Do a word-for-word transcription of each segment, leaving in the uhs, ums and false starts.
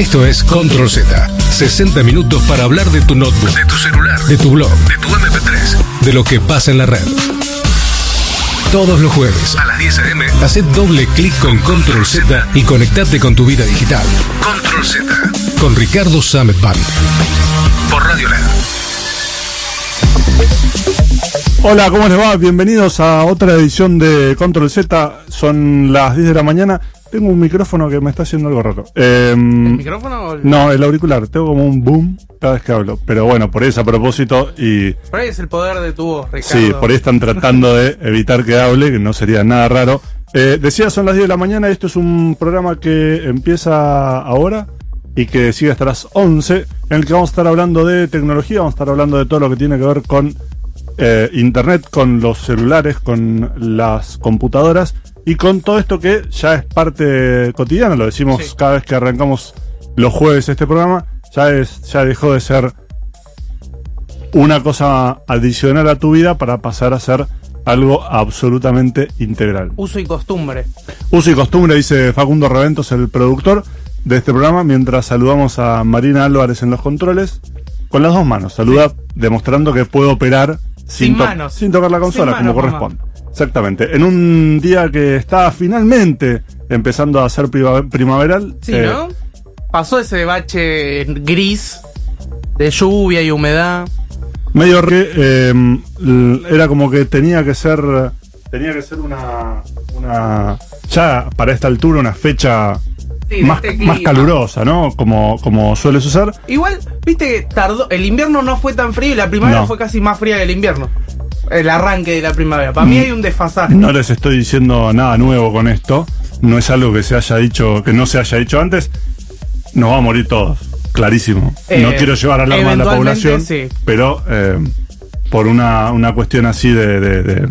Esto es Control Z. sesenta minutos para hablar de tu notebook, de tu celular, de tu blog, de tu eme pe tres, de lo que pasa en la red. Todos los jueves a las diez a eme, haced doble clic con Control Z y conectate con tu vida digital. Control Z, con Ricardo Samet Band, por Radio L A. Hola, ¿cómo les va? Bienvenidos a otra edición de Control Z. Son las diez de la mañana. Tengo un micrófono que me está haciendo algo raro. Eh, ¿El micrófono o el...? No, el auricular. Tengo como un boom cada vez que hablo. Pero bueno, por eso a propósito y... Por ahí es el poder de tu voz, Ricardo. Sí, por ahí están tratando de evitar que hable, que no sería nada raro. Eh, decía, son las diez de la mañana. Esto es un programa que empieza ahora y que sigue hasta las once, en el que vamos a estar hablando de tecnología, vamos a estar hablando de todo lo que tiene que ver con eh, internet, con los celulares, con las computadoras y con todo esto que ya es parte cotidiana. Lo decimos sí. Cada vez que arrancamos los jueves este programa, ya es ya dejó de ser una cosa adicional a tu vida para pasar a ser algo absolutamente integral. Uso y costumbre. Uso y costumbre, dice Facundo Reventos, el productor de este programa, mientras saludamos a Marina Álvarez en los controles con las dos manos. Saluda sí. Demostrando que puede operar sin, sin, to- manos. sin tocar la consola, sin manos, como corresponde. Mamá. Exactamente. En un día que está finalmente empezando a ser priva- primaveral. Sí, eh, ¿no? Pasó ese bache gris de lluvia y humedad. Medio que eh, era como que tenía que ser tenía que ser una una ya para esta altura una fecha sí, más, este más calurosa, ¿no? Como, como suele suceder. Igual, viste que tardó, el invierno no fue tan frío y la primavera no. fue casi más fría que el invierno. El arranque de la primavera. Para mí hay un desfasaje. No les estoy diciendo nada nuevo con esto. No es algo que se haya dicho, que no se haya dicho antes. Nos va a morir todos, clarísimo. Eh, no quiero llevar alarma a la población, sí. Pero eh, por una, una cuestión así de, de, de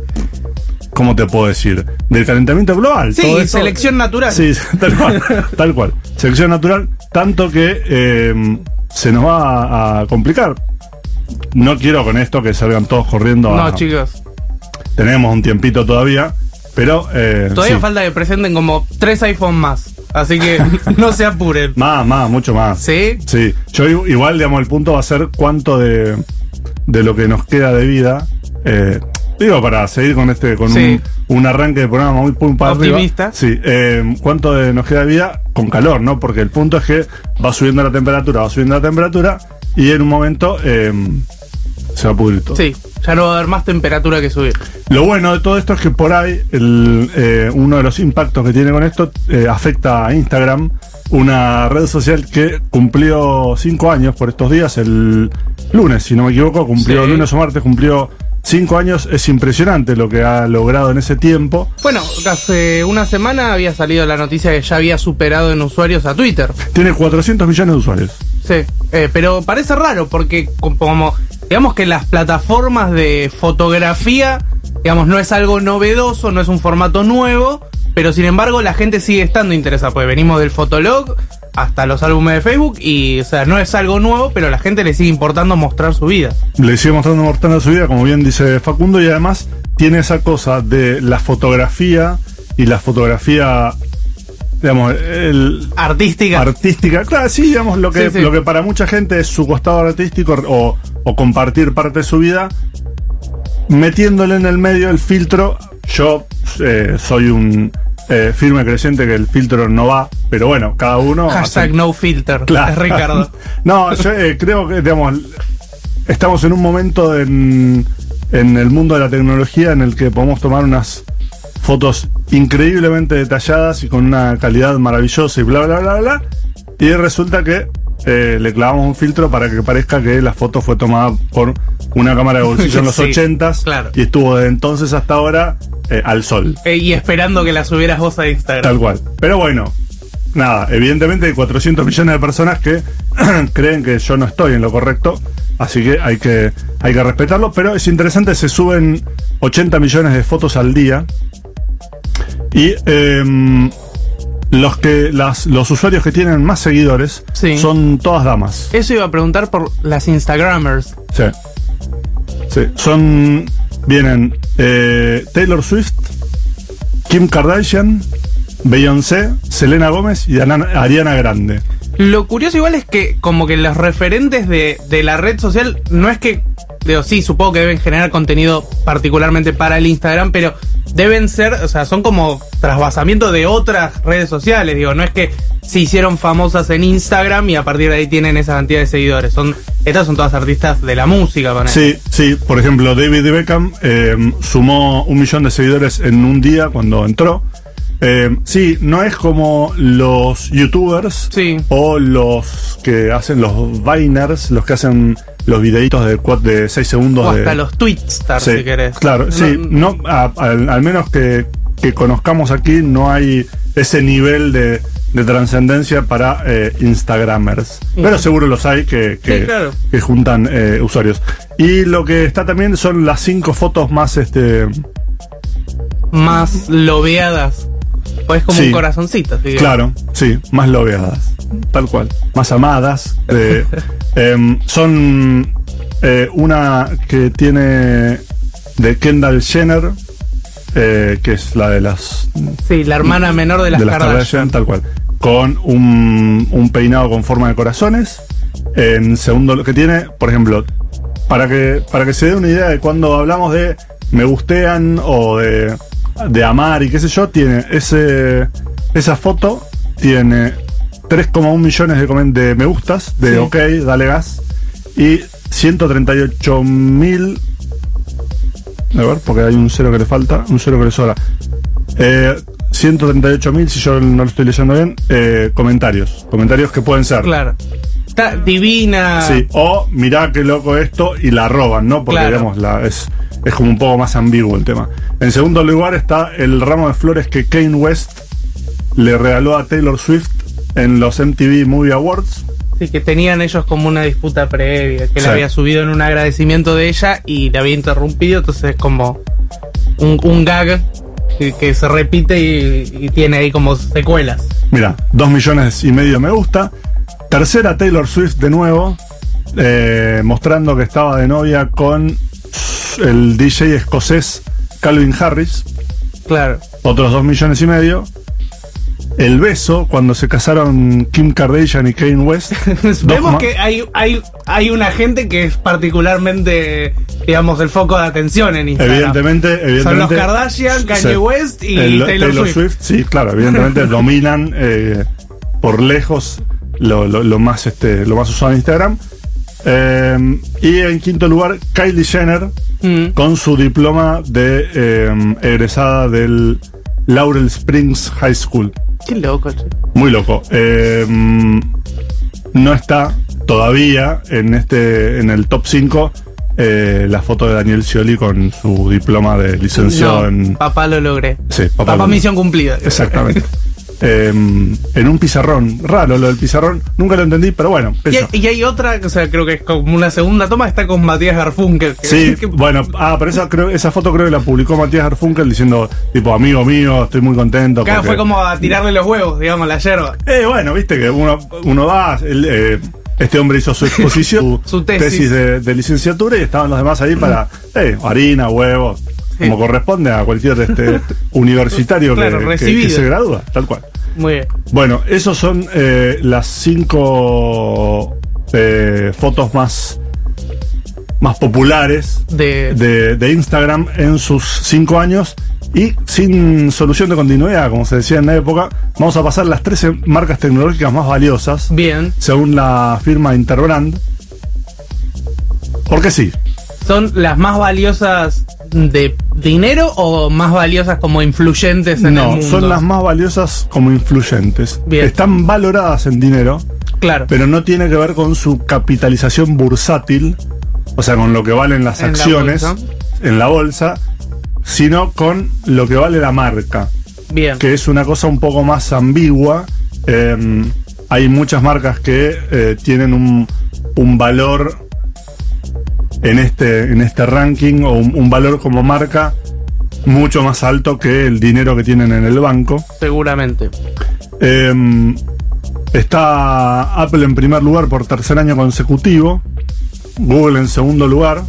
¿cómo te puedo decir? Del calentamiento global. Sí, todo esto, selección natural. Sí, tal cual, tal cual. Selección natural, tanto que eh, se nos va a, a complicar. No quiero con esto que salgan todos corriendo. No, a, chicos. Tenemos un tiempito todavía, pero... Eh, todavía sí. Falta que presenten como tres iPhone más. Así que no se apuren. Más, más, mucho más. ¿Sí? Sí. Yo igual, digamos, el punto va a ser cuánto de, de lo que nos queda de vida... Eh, digo, para seguir con este con sí. un, un arranque de programa muy pum para optimista. Arriba, sí, eh, cuánto de nos queda de vida con calor, ¿no? Porque el punto es que va subiendo la temperatura, va subiendo la temperatura y en un momento eh, se va a pudrir todo. Sí, ya no va a haber más temperatura que subir. Lo bueno de todo esto es que por ahí el, eh, uno de los impactos que tiene con esto eh, afecta a Instagram, una red social que cumplió cinco años por estos días, el lunes, si no me equivoco, cumplió sí. lunes o martes, cumplió cinco años. Es impresionante lo que ha logrado en ese tiempo. Bueno, hace una semana había salido la noticia que ya había superado en usuarios a Twitter. Tiene cuatrocientos millones de usuarios. Sí, eh, pero parece raro porque como digamos que las plataformas de fotografía, digamos, no es algo novedoso, no es un formato nuevo, pero sin embargo la gente sigue estando interesada, porque venimos del Fotolog hasta los álbumes de Facebook y, o sea, no es algo nuevo, pero a la gente le sigue importando mostrar su vida. Le sigue mostrando mostrando su vida, como bien dice Facundo, y además tiene esa cosa de la fotografía y la fotografía, digamos, el artística. Artística, claro, sí, digamos, lo que, sí, sí. lo que para mucha gente es su costado artístico o, o compartir parte de su vida, metiéndole en el medio el filtro. Yo eh, soy un eh, firme creyente que el filtro no va, pero bueno, cada uno... Hashtag hace... no filter, claro. Es Ricardo. No, yo eh, creo que, digamos, estamos en un momento en, en el mundo de la tecnología en el que podemos tomar unas fotos increíblemente detalladas y con una calidad maravillosa y bla, bla, bla, bla, y resulta que eh, le clavamos un filtro para que parezca que la foto fue tomada por una cámara de bolsillo en los sí, ochentas, claro. Y estuvo desde entonces hasta ahora eh, al sol. Eh, y esperando que la subieras vos a Instagram. Tal cual. Pero bueno, nada, evidentemente hay cuatrocientos millones de personas que creen que yo no estoy en lo correcto, así que hay que hay que respetarlo, pero es interesante, se suben ochenta millones de fotos al día y eh, los que las los usuarios que tienen más seguidores sí. son todas damas. Eso iba a preguntar por las Instagramers. Sí. Sí, son vienen eh, Taylor Swift, Kim Kardashian, Beyoncé, Selena Gómez y Ariana Grande. Lo curioso igual es que como que los referentes de, de la red social no es que, digo, sí, supongo que deben generar contenido particularmente para el Instagram, pero deben ser, o sea, son como trasvasamiento de otras redes sociales, digo, no es que se hicieron famosas en Instagram y a partir de ahí tienen esa cantidad de seguidores, son estas son todas artistas de la música. Para sí, sí, por ejemplo, David Beckham eh, sumó un millón de seguidores en un día cuando entró. Eh, sí, no es como los youtubers sí. o los que hacen los Viners, los que hacen los videitos de, de seis segundos. O hasta de, los Twitstars, sí, si querés. Claro, no, sí, no, a, a, al menos que, que conozcamos aquí, no hay ese nivel de, de trascendencia para eh, Instagramers. Sí. Pero seguro los hay que, que, sí, claro. que juntan eh, usuarios. Y lo que está también son las cinco fotos más este más lobeadas. Pues como sí. un corazoncito. ¿Sí? Claro, sí, más lobeadas, tal cual, más amadas. Eh, eh, son eh, una que tiene de Kendall Jenner, eh, que es la de las... Sí, la hermana menor de las, de las Kardashian. Kardashian, tal cual, con un, un peinado con forma de corazones. En segundo, lo que tiene, por ejemplo, para que, para que se dé una idea de cuando hablamos de me gustean o de... de amar y qué sé yo, tiene ese esa foto tiene tres coma uno millones de, coment- de me gustas, de sí. ok, dale gas, y ciento treinta y ocho mil, a ver, porque hay un cero que le falta, un cero que le sobra, eh, ciento treinta y ocho mil, si yo no lo estoy leyendo bien, eh, comentarios, comentarios que pueden ser. Claro. Está divina. Sí, o mirá qué loco esto, y la roban, ¿no? Porque claro. digamos, la, es... es como un poco más ambiguo el tema. En segundo lugar está el ramo de flores que Kanye West le regaló a Taylor Swift en los M T V Movie Awards. Sí, que tenían ellos como una disputa previa, que sí. le había subido en un agradecimiento de ella y le había interrumpido, entonces es como un, un gag que, que se repite y, y tiene ahí como secuelas. Mira, dos millones y medio me gusta. Tercera, Taylor Swift de nuevo, eh, mostrando que estaba de novia con el D J escocés Calvin Harris. Claro. Otros dos millones y medio. El beso cuando se casaron Kim Kardashian y Kanye West. Vemos que hay, hay, hay una gente que es particularmente, digamos, el foco de atención en Instagram. Evidentemente, evidentemente. Son los Kardashian, Kanye sí. West y el, Taylor, Taylor Swift. Swift. Sí, claro, evidentemente dominan eh, por lejos lo, lo, lo más este, lo más usado en Instagram. Eh, y en quinto lugar, Kylie Jenner, mm. con su diploma de eh, egresada del Laurel Springs High School. Qué loco, che. Muy loco. Eh, no está todavía en este en el top cinco eh, la foto de Daniel Scioli con su diploma de licenciado no, en... Papá lo logré. Sí, papá, papá lo... misión cumplida. Exactamente. Eh, en un pizarrón, raro lo del pizarrón, nunca lo entendí, pero bueno. Y hay, y hay otra, o sea, creo que es como una segunda toma, está con Matías Garfunkel. Que, sí, que, bueno, ah, pero esa, creo, esa foto creo que la publicó Matías Garfunkel diciendo, tipo, amigo mío, estoy muy contento. Claro, porque... fue como a tirarle los huevos, digamos, la yerba. Eh, bueno, viste que uno, uno va, el, eh, este hombre hizo su exposición, su, su tesis, tesis de, de licenciatura y estaban los demás ahí para, eh, harina, huevos, sí. como corresponde a cualquier este universitario claro, que, que, que se gradúa, tal cual. Muy bien. Bueno, esos son eh, las cinco eh, fotos más, más populares de... De, de Instagram en sus cinco años. Y sin solución de continuidad, como se decía en la época, vamos a pasar las trece marcas tecnológicas más valiosas. Bien. Según la firma Interbrand. Porque sí. ¿Son las más valiosas de dinero o más valiosas como influyentes en no, el mundo? No, son las más valiosas como influyentes. Bien. Están valoradas en dinero. Claro. Pero no tiene que ver con su capitalización bursátil, o sea, con lo que valen las en acciones la en la bolsa, sino con lo que vale la marca. Bien. Que es una cosa un poco más ambigua. Eh, hay muchas marcas que eh, tienen un, un valor en este, en este ranking, o un, un valor como marca mucho más alto que el dinero que tienen en el banco. Seguramente. Eh, está Apple en primer lugar por tercer año consecutivo. Google en segundo lugar.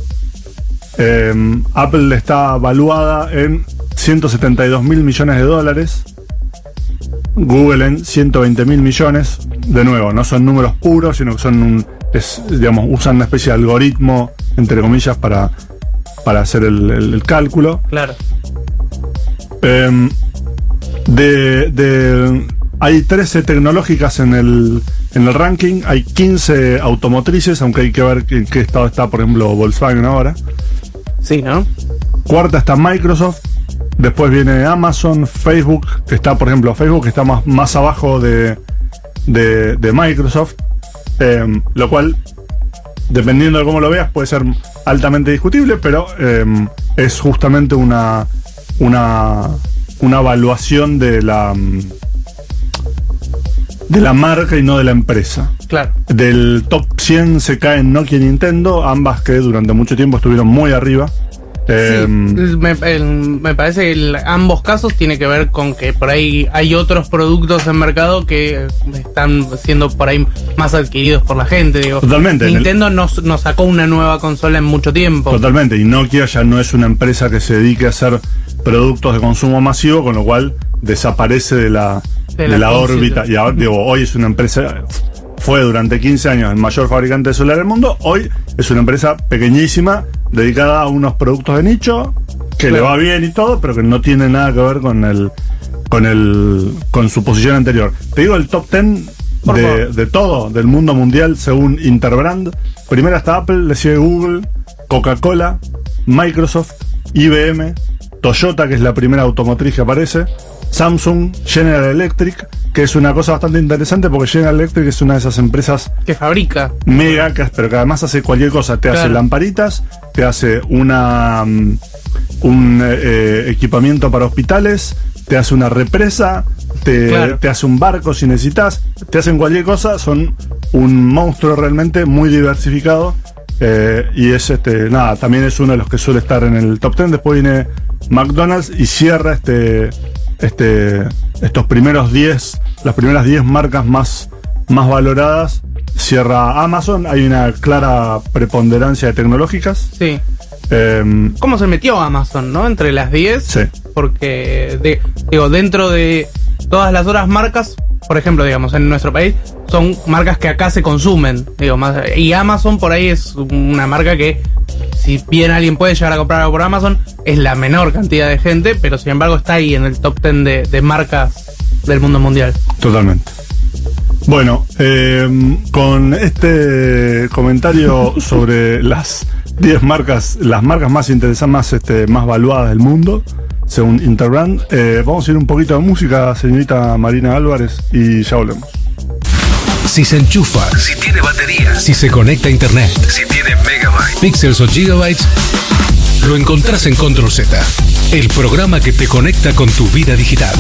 Eh, Apple está valuada en ciento setenta y dos mil millones de dólares. Google en ciento veinte mil millones. de nuevo, no son números puros, sino que son un, es, digamos, usan una especie de algoritmo, entre comillas, para, para hacer el, el, el cálculo. Claro. Eh, de, de, hay trece tecnológicas en el, en el ranking, hay quince automotrices, aunque hay que ver en qué estado está, por ejemplo, Volkswagen ahora. Sí, ¿no? Cuarta está Microsoft, después viene Amazon, Facebook, que está, por ejemplo, Facebook está más, más abajo de, de, de Microsoft, eh, lo cual, dependiendo de cómo lo veas, puede ser altamente discutible, pero eh, es justamente una, una, una evaluación de la, de la marca y no de la empresa. Claro. Del top cien se caen Nokia y Nintendo, ambas que durante mucho tiempo estuvieron muy arriba. Eh, sí, me, el, me parece que el, ambos casos tiene que ver con que por ahí hay otros productos en mercado que están siendo por ahí más adquiridos por la gente. Digo, totalmente. Nintendo el... nos, nos sacó una nueva consola en mucho tiempo. Totalmente, y Nokia ya no es una empresa que se dedique a hacer productos de consumo masivo, con lo cual desaparece de la, de la, de la órbita. Y ahora, digo, hoy es una empresa... Fue durante quince años el mayor fabricante de celular del mundo. Hoy es una empresa pequeñísima dedicada a unos productos de nicho que claro. le va bien y todo, pero que no tiene nada que ver con el con el con su posición anterior. Te digo el top diez de, de todo, del mundo mundial según Interbrand. Primera está Apple, le sigue Google, Coca-Cola, Microsoft, I B M, Toyota, que es la primera automotriz que aparece, Samsung, General Electric, que es una cosa bastante interesante porque General Electric es una de esas empresas que fabrica mega, que, pero que además hace cualquier cosa. Te claro. hace lamparitas, te hace una um, un eh, equipamiento para hospitales, te hace una represa, te, claro. te hace un barco si necesitas, te hacen cualquier cosa. Son un monstruo realmente muy diversificado. Eh, y es este, nada, también es uno de los que suele estar en el top diez. Después viene McDonald's y cierra este Este, estos primeros diez, las primeras diez marcas más, más valoradas, cierra Amazon. Hay una clara preponderancia de tecnológicas. Sí. Eh, ¿Cómo se metió Amazon, no? Entre las diez. Sí. Porque, de, digo, dentro de todas las otras marcas, por ejemplo, digamos, en nuestro país, son marcas que acá se consumen. Digo, más, y Amazon por ahí es una marca que, si bien alguien puede llegar a comprar algo por Amazon, es la menor cantidad de gente, pero sin embargo está ahí en el top diez de, de marcas del mundo mundial. Totalmente. Bueno, eh, con este comentario sobre las diez marcas, las marcas más interesantes, más, este, más valuadas del mundo, según Interbrand, eh, vamos a ir un poquito de música, señorita Marina Álvarez, y ya volvemos. Si se enchufa, si tiene batería, si se conecta a internet, si tiene megabytes, píxeles o gigabytes, lo encontrás en Control Z, el programa que te conecta con tu vida digital.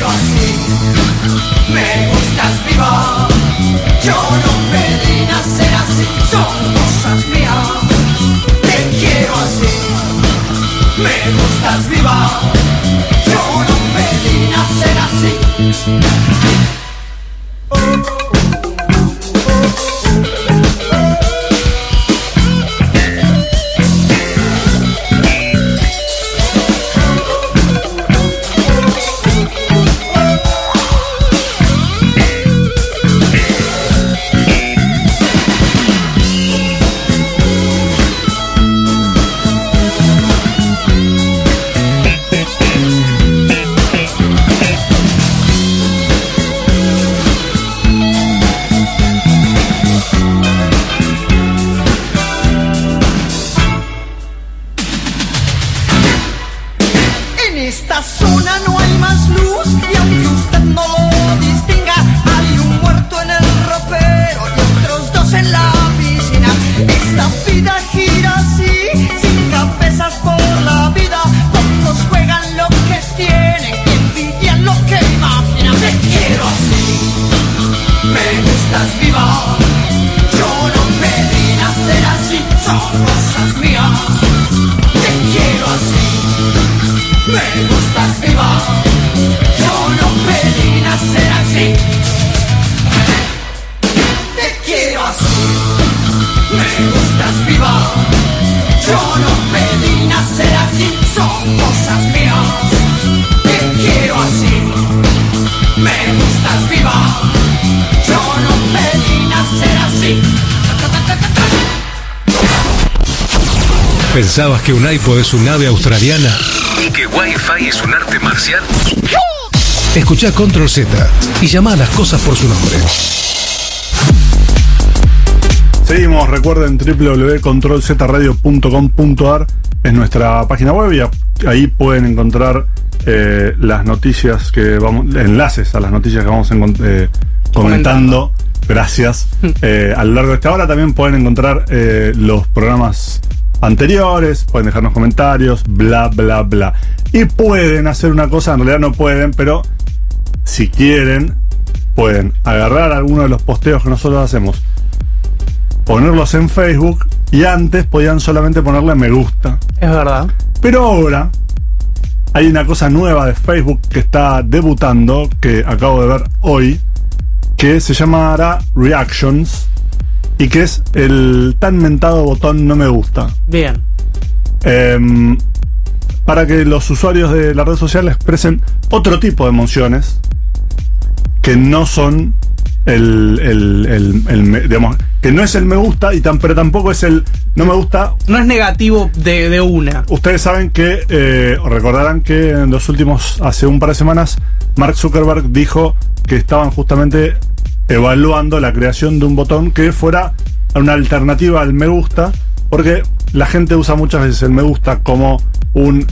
Me gustas viva, yo no pedí nacer. Esta vida gira así, sin cabezas por la vida. Pocos juegan lo que tienen, envidian lo que imaginan. Te quiero así, me gustas viva. Yo no pedí nacer así, son cosas mías. Te quiero así, me gustas viva. Yo no pedí nacer así. Te quiero así, me gustas viva. Yo no pedí nacer así, son cosas mías. Te quiero así, me gustas viva. Yo no pedí nacer así. ¿Pensabas que un iPod es un ave australiana y que Wi-Fi es un arte marcial? Escuchá Control Z y llama a las cosas por su nombre. Seguimos, recuerden doble u doble u doble u punto control z radio punto com punto a r es nuestra página web y ahí pueden encontrar eh, las noticias que vamos, enlaces a las noticias que vamos eh, comentando. Gracias. Eh, a lo largo de esta hora también pueden encontrar eh, los programas anteriores, pueden dejarnos comentarios, bla, bla, bla. Y pueden hacer una cosa, en realidad no pueden, pero si quieren, pueden agarrar alguno de los posteos que nosotros hacemos, ponerlos en Facebook, y antes podían solamente ponerle me gusta. Es verdad. Pero ahora hay una cosa nueva de Facebook que está debutando, que acabo de ver hoy, que se llamará Reactions, y que es el tan mentado botón no me gusta. Bien. Eh, para que los usuarios de la red social expresen otro tipo de emociones que no son el, el, el, el, el digamos, que no es el me gusta y tan, pero tampoco es el no me gusta. No es negativo de, de una. Ustedes saben que, eh, recordarán que en los últimos, hace un par de semanas, Mark Zuckerberg dijo que estaban justamente evaluando la creación de un botón que fuera una alternativa al me gusta, porque la gente usa muchas veces el me gusta como un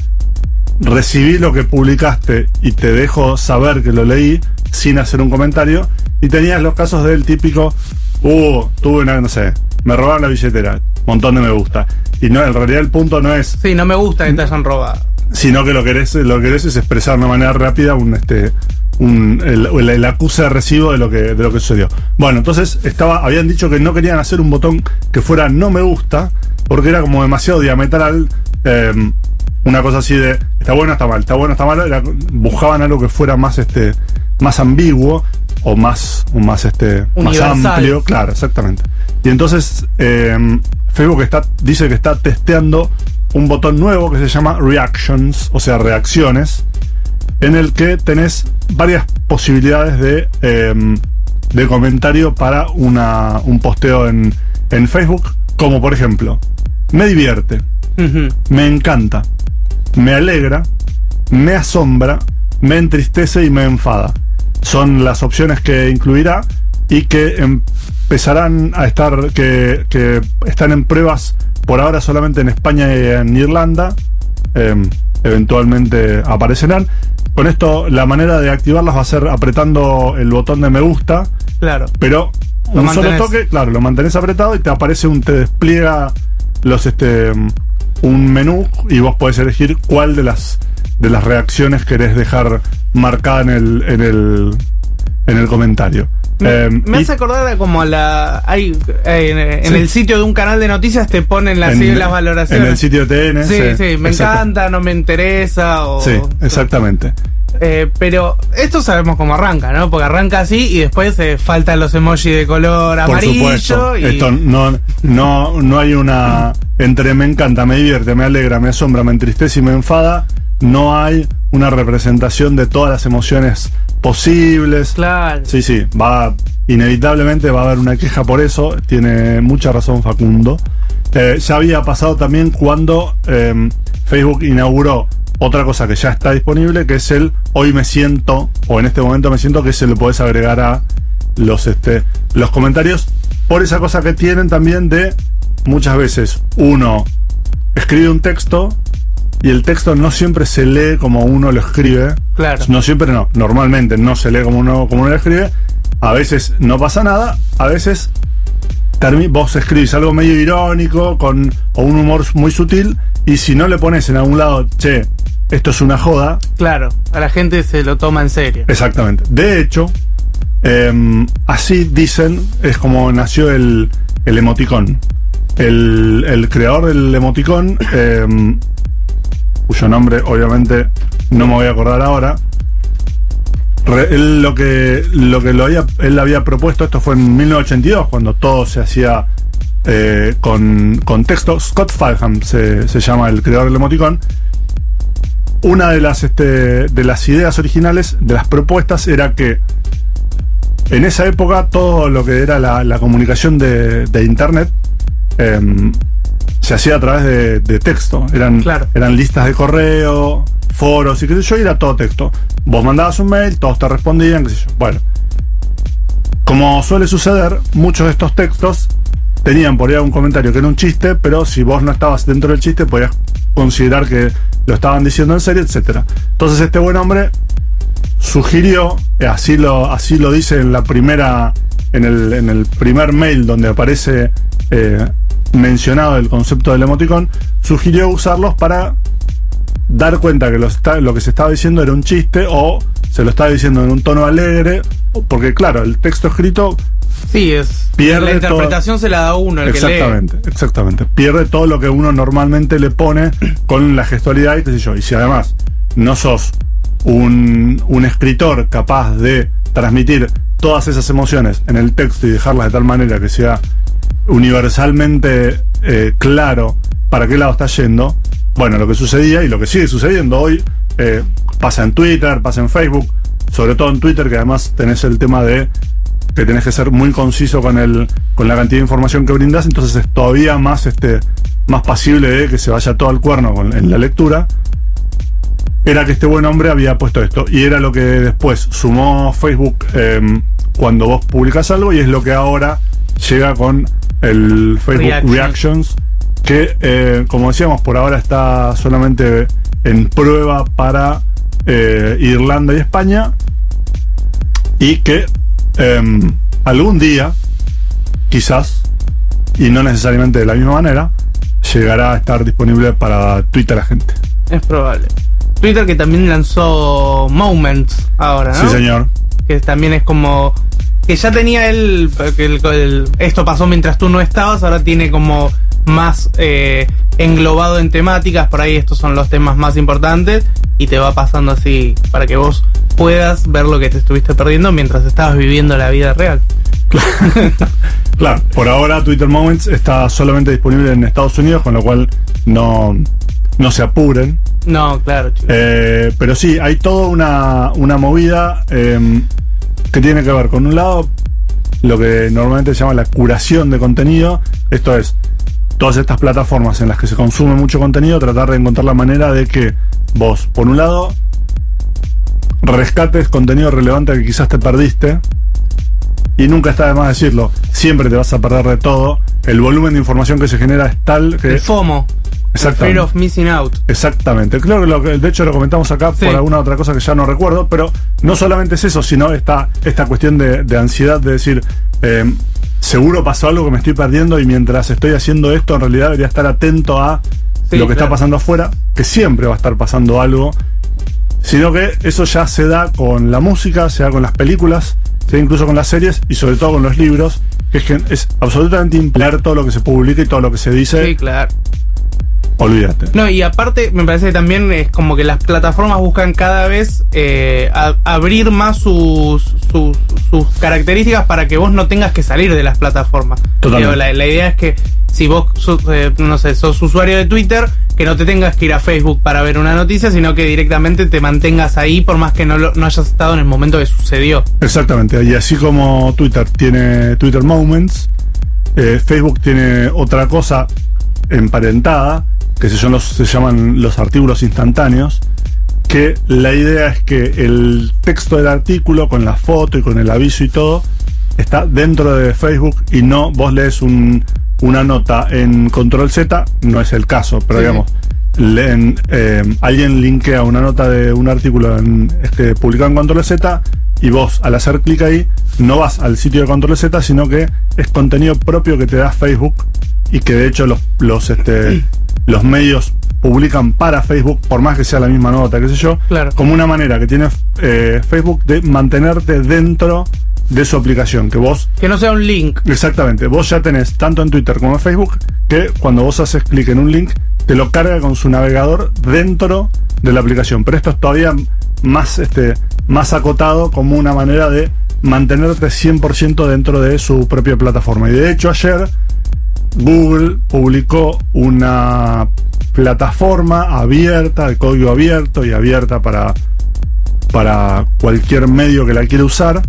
recibí lo que publicaste y te dejo saber que lo leí sin hacer un comentario, y tenías los casos del típico uh, tuve una, no sé, me robaron la billetera, montón de me gusta, y no, en realidad el punto no es sí, no me gusta que te hayan robado, sino que lo que querés, lo que querés es expresar de una manera rápida un este un el, el, el acuse de recibo de lo que de lo que sucedió. Bueno, entonces estaba habían dicho que no querían hacer un botón que fuera no me gusta porque era como demasiado diametral, eh, una cosa así de está bueno, está mal, está bueno, está mal, era, buscaban algo que fuera más este más ambiguo o más o más este universal, más amplio, claro, exactamente. Y entonces eh, Facebook está dice que está testeando un botón nuevo que se llama Reactions, o sea, reacciones, en el que tenés varias posibilidades de, eh, de comentario para una, un posteo en, en Facebook, como por ejemplo, me divierte, uh-huh. me encanta, me alegra, me asombra, me entristece y me enfada. Son las opciones que incluirá y que empezarán a estar, que, que están en pruebas por ahora solamente en España y en Irlanda. Eh, eventualmente aparecerán. Con esto la manera de activarlas va a ser apretando el botón de me gusta. Claro. Pero lo un mantenés. solo toque, claro, lo mantenés apretado y te aparece un, te despliega los este un menú y vos podés elegir cuál de las de las reacciones querés dejar marcada en el en el en el comentario. Me, eh, me y, hace acordar a como a la hay eh, en, en sí. el sitio de un canal de noticias te ponen las, en, las valoraciones. En el sitio de T N. Sí, sí, sí, me exacto. encanta, no me interesa. O, Sí, exactamente. Eh, pero esto sabemos cómo arranca, ¿no? Porque arranca así y después eh, faltan los emojis de color Por amarillo. supuesto. Y... Esto no, no, no hay una. Entre me encanta, me divierte, me alegra, me asombra, me entristece y me enfada. No hay una representación de todas las emociones posibles. Claro. Sí, sí, va. Inevitablemente va a haber una queja por eso. Tiene mucha razón Facundo. Eh, ya había pasado también cuando eh, Facebook inauguró otra cosa que ya está disponible, que es el hoy me siento, o en este momento me siento, que se lo podés agregar a los, este, los comentarios, por esa cosa que tienen también de muchas veces uno escribe un texto y el texto no siempre se lee como uno lo escribe. Claro. No siempre, no. Normalmente no se lee como uno, como uno lo escribe. A veces no pasa nada, a veces termi- vos escribís algo medio irónico con, o un humor muy sutil, y si no le pones en algún lado, che, esto es una joda. Claro, a la gente se lo toma en serio. Exactamente. De hecho, eh, así dicen, es como nació el, el emoticón. El, el creador del emoticón, eh, cuyo nombre obviamente no me voy a acordar ahora, re, él lo que, lo que lo había, él había propuesto, esto fue en mil novecientos ochenta y dos, cuando todo se hacía eh, con, con texto. Scott Farham se, se llama el creador del emoticón. Una de las, este, de las ideas originales, de las propuestas, era que en esa época todo lo que era la, la comunicación de, de internet eh, se hacía a través de, de texto. Eran, claro. eran listas de correo, foros y qué sé yo, y era todo texto. Vos mandabas un mail, todos te respondían, qué sé yo. Bueno, como suele suceder, muchos de estos textos tenían por ahí un comentario que era un chiste, pero si vos no estabas dentro del chiste podías considerar que lo estaban diciendo en serio, etcétera. Entonces este buen hombre sugirió, así lo, así lo dice en la primera, en el, en el primer mail donde aparece eh, mencionado el concepto del emoticón, sugirió usarlos para dar cuenta que lo, está, lo que se estaba diciendo era un chiste, o se lo estaba diciendo en un tono alegre, porque claro, el texto escrito sí, es pierde la interpretación todo, se la da uno, el exactamente, que lee. Exactamente. Pierde todo lo que uno normalmente le pone con la gestualidad y qué sé yo. Y si además no sos un, un escritor capaz de transmitir todas esas emociones en el texto y dejarlas de tal manera que sea universalmente eh, claro para qué lado está yendo, bueno, lo que sucedía y lo que sigue sucediendo hoy, eh, pasa en Twitter, pasa en Facebook, sobre todo en Twitter, que además tenés el tema de que tenés que ser muy conciso con el con la cantidad de información que brindás, entonces es todavía más este más pasible de que se vaya todo al cuerno con, en la lectura. Era que este buen hombre había puesto esto, y era lo que después sumó Facebook eh, cuando vos publicás algo, y es lo que ahora llega con el Facebook Reactions, Reactions, que eh, como decíamos, por ahora está solamente en prueba para eh, Irlanda y España, y que Um, algún día, quizás, y no necesariamente de la misma manera, llegará a estar disponible para Twitter a gente. Es probable. Twitter que también lanzó Moments ahora, ¿no? Sí, señor. Que también es como que ya tenía el, el, el esto pasó mientras tú no estabas, ahora tiene como más eh, englobado en temáticas. Por ahí estos son los temas más importantes y te va pasando así para que vos puedas ver lo que te estuviste perdiendo mientras estabas viviendo la vida real. Claro, por ahora Twitter Moments está solamente disponible en Estados Unidos, con lo cual no, no se apuren. No, claro, chicos. Eh, pero sí, hay toda una, una movida eh, que tiene que ver, con un lado, lo que normalmente se llama la curación de contenido. Esto es, todas estas plataformas en las que se consume mucho contenido, tratar de encontrar la manera de que vos, por un lado, rescates contenido relevante que quizás te perdiste, y nunca está de más decirlo, siempre te vas a perder de todo. El volumen de información que se genera es tal que... El FOMO. Exactamente. El Fear of Missing Out. Exactamente. Creo que, lo que de hecho lo comentamos acá Sí. por alguna otra cosa que ya no recuerdo, pero no solamente es eso, sino esta, esta cuestión de, de ansiedad, de decir, eh, seguro pasó algo que me estoy perdiendo, y mientras estoy haciendo esto en realidad debería estar atento a Sí, lo que claro. está pasando afuera, que siempre va a estar pasando algo, sino que eso ya se da con la música, se da con las películas, se da incluso con las series y sobre todo con los libros, que es, que es absolutamente impelar todo lo que se publica y todo lo que se dice. Sí, claro. Olvídate. No, y aparte me parece que también es como que las plataformas buscan cada vez eh, a- abrir más sus, sus, sus características para que vos no tengas que salir de las plataformas. Totalmente. Digo, la, la idea es que si vos sos, eh, no sé, sos usuario de Twitter, que no te tengas que ir a Facebook para ver una noticia, sino que directamente te mantengas ahí por más que no, lo, no hayas estado en el momento que sucedió. Exactamente, y así como Twitter tiene Twitter Moments, eh, Facebook tiene otra cosa emparentada, que se, son los, se llaman los artículos instantáneos, que la idea es que el texto del artículo, con la foto y con el aviso y todo, está dentro de Facebook, y no vos lees un, una nota en Control Z, no es el caso, pero Sí. digamos, leen, eh, alguien linkea una nota de un artículo en, este, publicado en Control Z, y vos, al hacer clic ahí, no vas al sitio de Control Z, sino que es contenido propio que te da Facebook y que de hecho los, los, este, los medios publican para Facebook, por más que sea la misma nota, qué sé yo, Claro. como una manera que tiene eh, Facebook de mantenerte dentro de su aplicación, que vos, Que no sea un link. exactamente, vos ya tenés tanto en Twitter como en Facebook, que cuando vos haces clic en un link, te lo carga con su navegador dentro de la aplicación. Pero esto es todavía más, este, más acotado como una manera de mantenerte cien por ciento dentro de su propia plataforma. Y de hecho ayer Google publicó una plataforma abierta, de código abierto y abierta para, para cualquier medio que la quiera usar,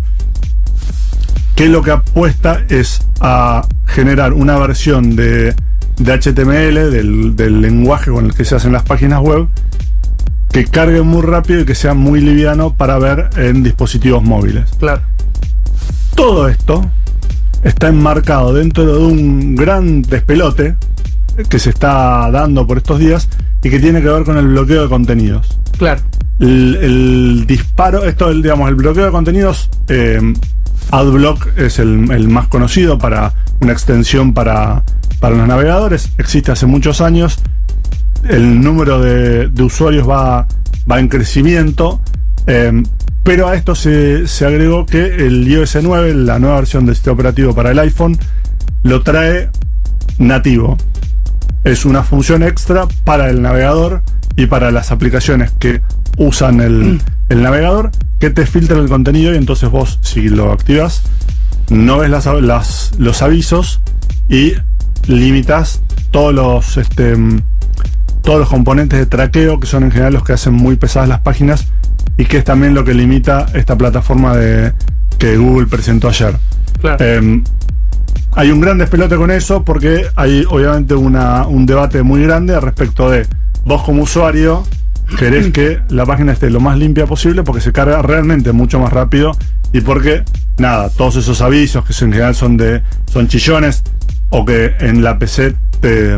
que lo que apuesta es a generar una versión de, de H T M L, del, del lenguaje con el que se hacen las páginas web, que cargue muy rápido y que sea muy liviano para ver en dispositivos móviles. Claro. Todo esto está enmarcado dentro de un gran despelote que se está dando por estos días y que tiene que ver con el bloqueo de contenidos. Claro. El, el disparo, esto, el, digamos, el bloqueo de contenidos, eh, Adblock es el, el más conocido para una extensión para, para los navegadores. Existe hace muchos años. El número de, de usuarios va, va en crecimiento. Eh, pero a esto se, se agregó que el i O S nueve, la nueva versión del sistema operativo para el iPhone, lo trae nativo. Es una función extra para el navegador y para las aplicaciones que usan el, el navegador, que te filtra el contenido y entonces vos, si lo activas, no ves las, las, los avisos y limitas todos los este, todos los componentes de traqueo, que son en general los que hacen muy pesadas las páginas y que es también lo que limita esta plataforma de, que Google presentó ayer. Claro. Eh, hay un gran despelote con eso porque hay obviamente una, un debate muy grande al respecto de vos como usuario querés que la página esté lo más limpia posible porque se carga realmente mucho más rápido y porque, nada, todos esos avisos que en general son de son chillones o que en la P C te,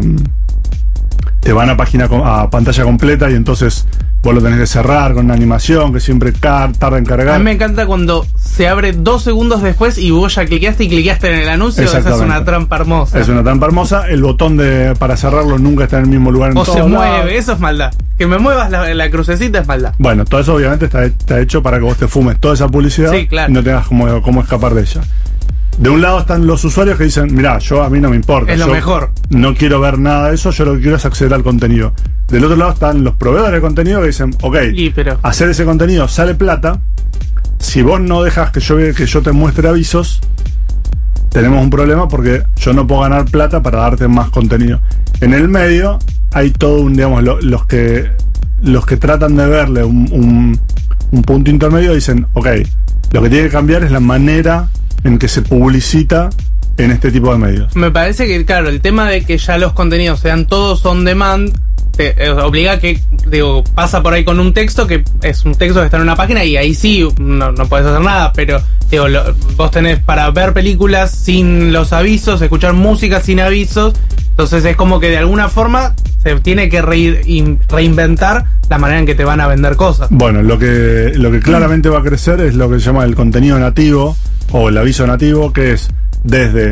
te van a página a pantalla completa y entonces vos lo tenés que cerrar con una animación que siempre car tarda en cargar. A mí me encanta cuando se abre dos segundos después y vos ya cliqueaste y cliqueaste en el anuncio. Esa es una trampa hermosa. Es una trampa hermosa. El botón de para cerrarlo nunca está en el mismo lugar en O todos se mueve, lados. eso es maldad. Que me muevas la, la crucecita es maldad. Bueno, todo eso obviamente está, está hecho para que vos te fumes toda esa publicidad Sí, claro. y no tengas cómo, cómo escapar de ella. De un lado están los usuarios que dicen, mirá, yo a mí no me importa. Es lo yo mejor. No quiero ver nada de eso, yo lo que quiero es acceder al contenido. Del otro lado están los proveedores de contenido que dicen, ok, Y, pero- hacer ese contenido sale plata. Si vos no dejas que yo, que yo te muestre avisos, tenemos un problema porque yo no puedo ganar plata para darte más contenido. En el medio hay todo un, digamos, lo- los que los que tratan de verle un, un, un punto intermedio dicen, ok, lo que tiene que cambiar es la manera en que se publicita en este tipo de medios. Me parece que, claro, el tema de que ya los contenidos sean todos on demand te eh, obliga a que, digo, pasa por ahí con un texto que es un texto que está en una página y ahí sí no, no puedes hacer nada, pero digo, lo, vos tenés para ver películas sin los avisos, escuchar música sin avisos, entonces es como que de alguna forma se tiene que re, in, reinventar la manera en que te van a vender cosas. Bueno, lo que, lo que claramente va a crecer es lo que se llama el contenido nativo o el aviso nativo, que es desde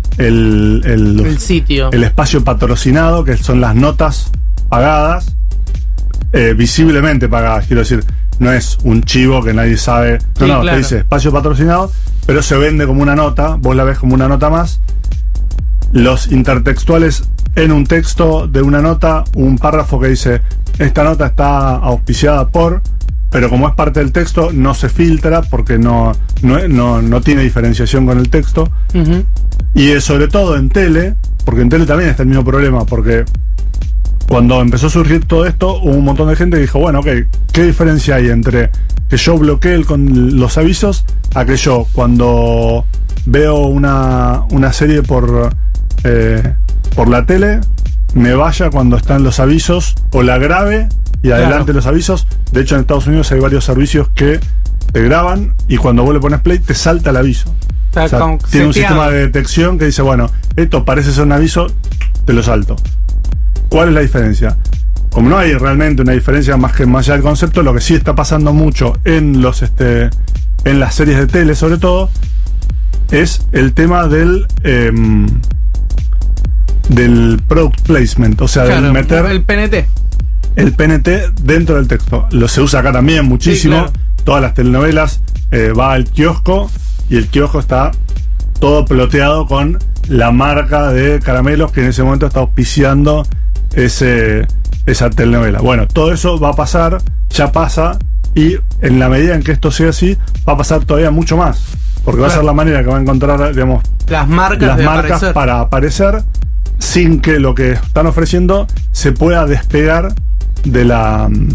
el, el, El sitio. el espacio patrocinado, que son las notas pagadas, eh, visiblemente pagadas, quiero decir, no es un chivo que nadie sabe, no, Sí, no, claro. te dice espacio patrocinado, pero se vende como una nota, vos la ves como una nota más. Los intertextuales en un texto de una nota, un párrafo que dice esta nota está auspiciada por, pero como es parte del texto no se filtra porque no, no, no, no tiene diferenciación con el texto. Uh-huh. Y es sobre todo en tele, porque en tele también está el mismo problema, porque cuando empezó a surgir todo esto, hubo un montón de gente que dijo, bueno, ok, ¿qué diferencia hay entre que yo bloquee el con los avisos a que yo cuando veo una, una serie por, eh, por la tele, me vaya cuando están los avisos o la grabe y adelante Claro. los avisos? De hecho, en Estados Unidos hay varios servicios que te graban y cuando vos le pones play te salta el aviso. Está O sea, con- tiene un seteado. sistema de detección que dice, bueno, esto parece ser un aviso, te lo salto. ¿Cuál es la diferencia? Como no hay realmente una diferencia más que más allá del concepto, lo que sí está pasando mucho en los este en las series de tele sobre todo, es el tema del eh, del product placement, o sea, Claro, del meter el P N T. el P N T dentro del texto. Lo se usa acá también muchísimo. Sí, claro. Todas las telenovelas, eh, va al kiosco y el kiosco está todo ploteado con la marca de caramelos que en ese momento está auspiciando ese, esa telenovela. Bueno, todo eso va a pasar, ya pasa, y en la medida en que esto sea así, va a pasar todavía mucho más. Porque va a Claro. ser la manera que va a encontrar, digamos, Las marcas las de marcas aparecer. para aparecer sin que lo que están ofreciendo se pueda despegar de la mm,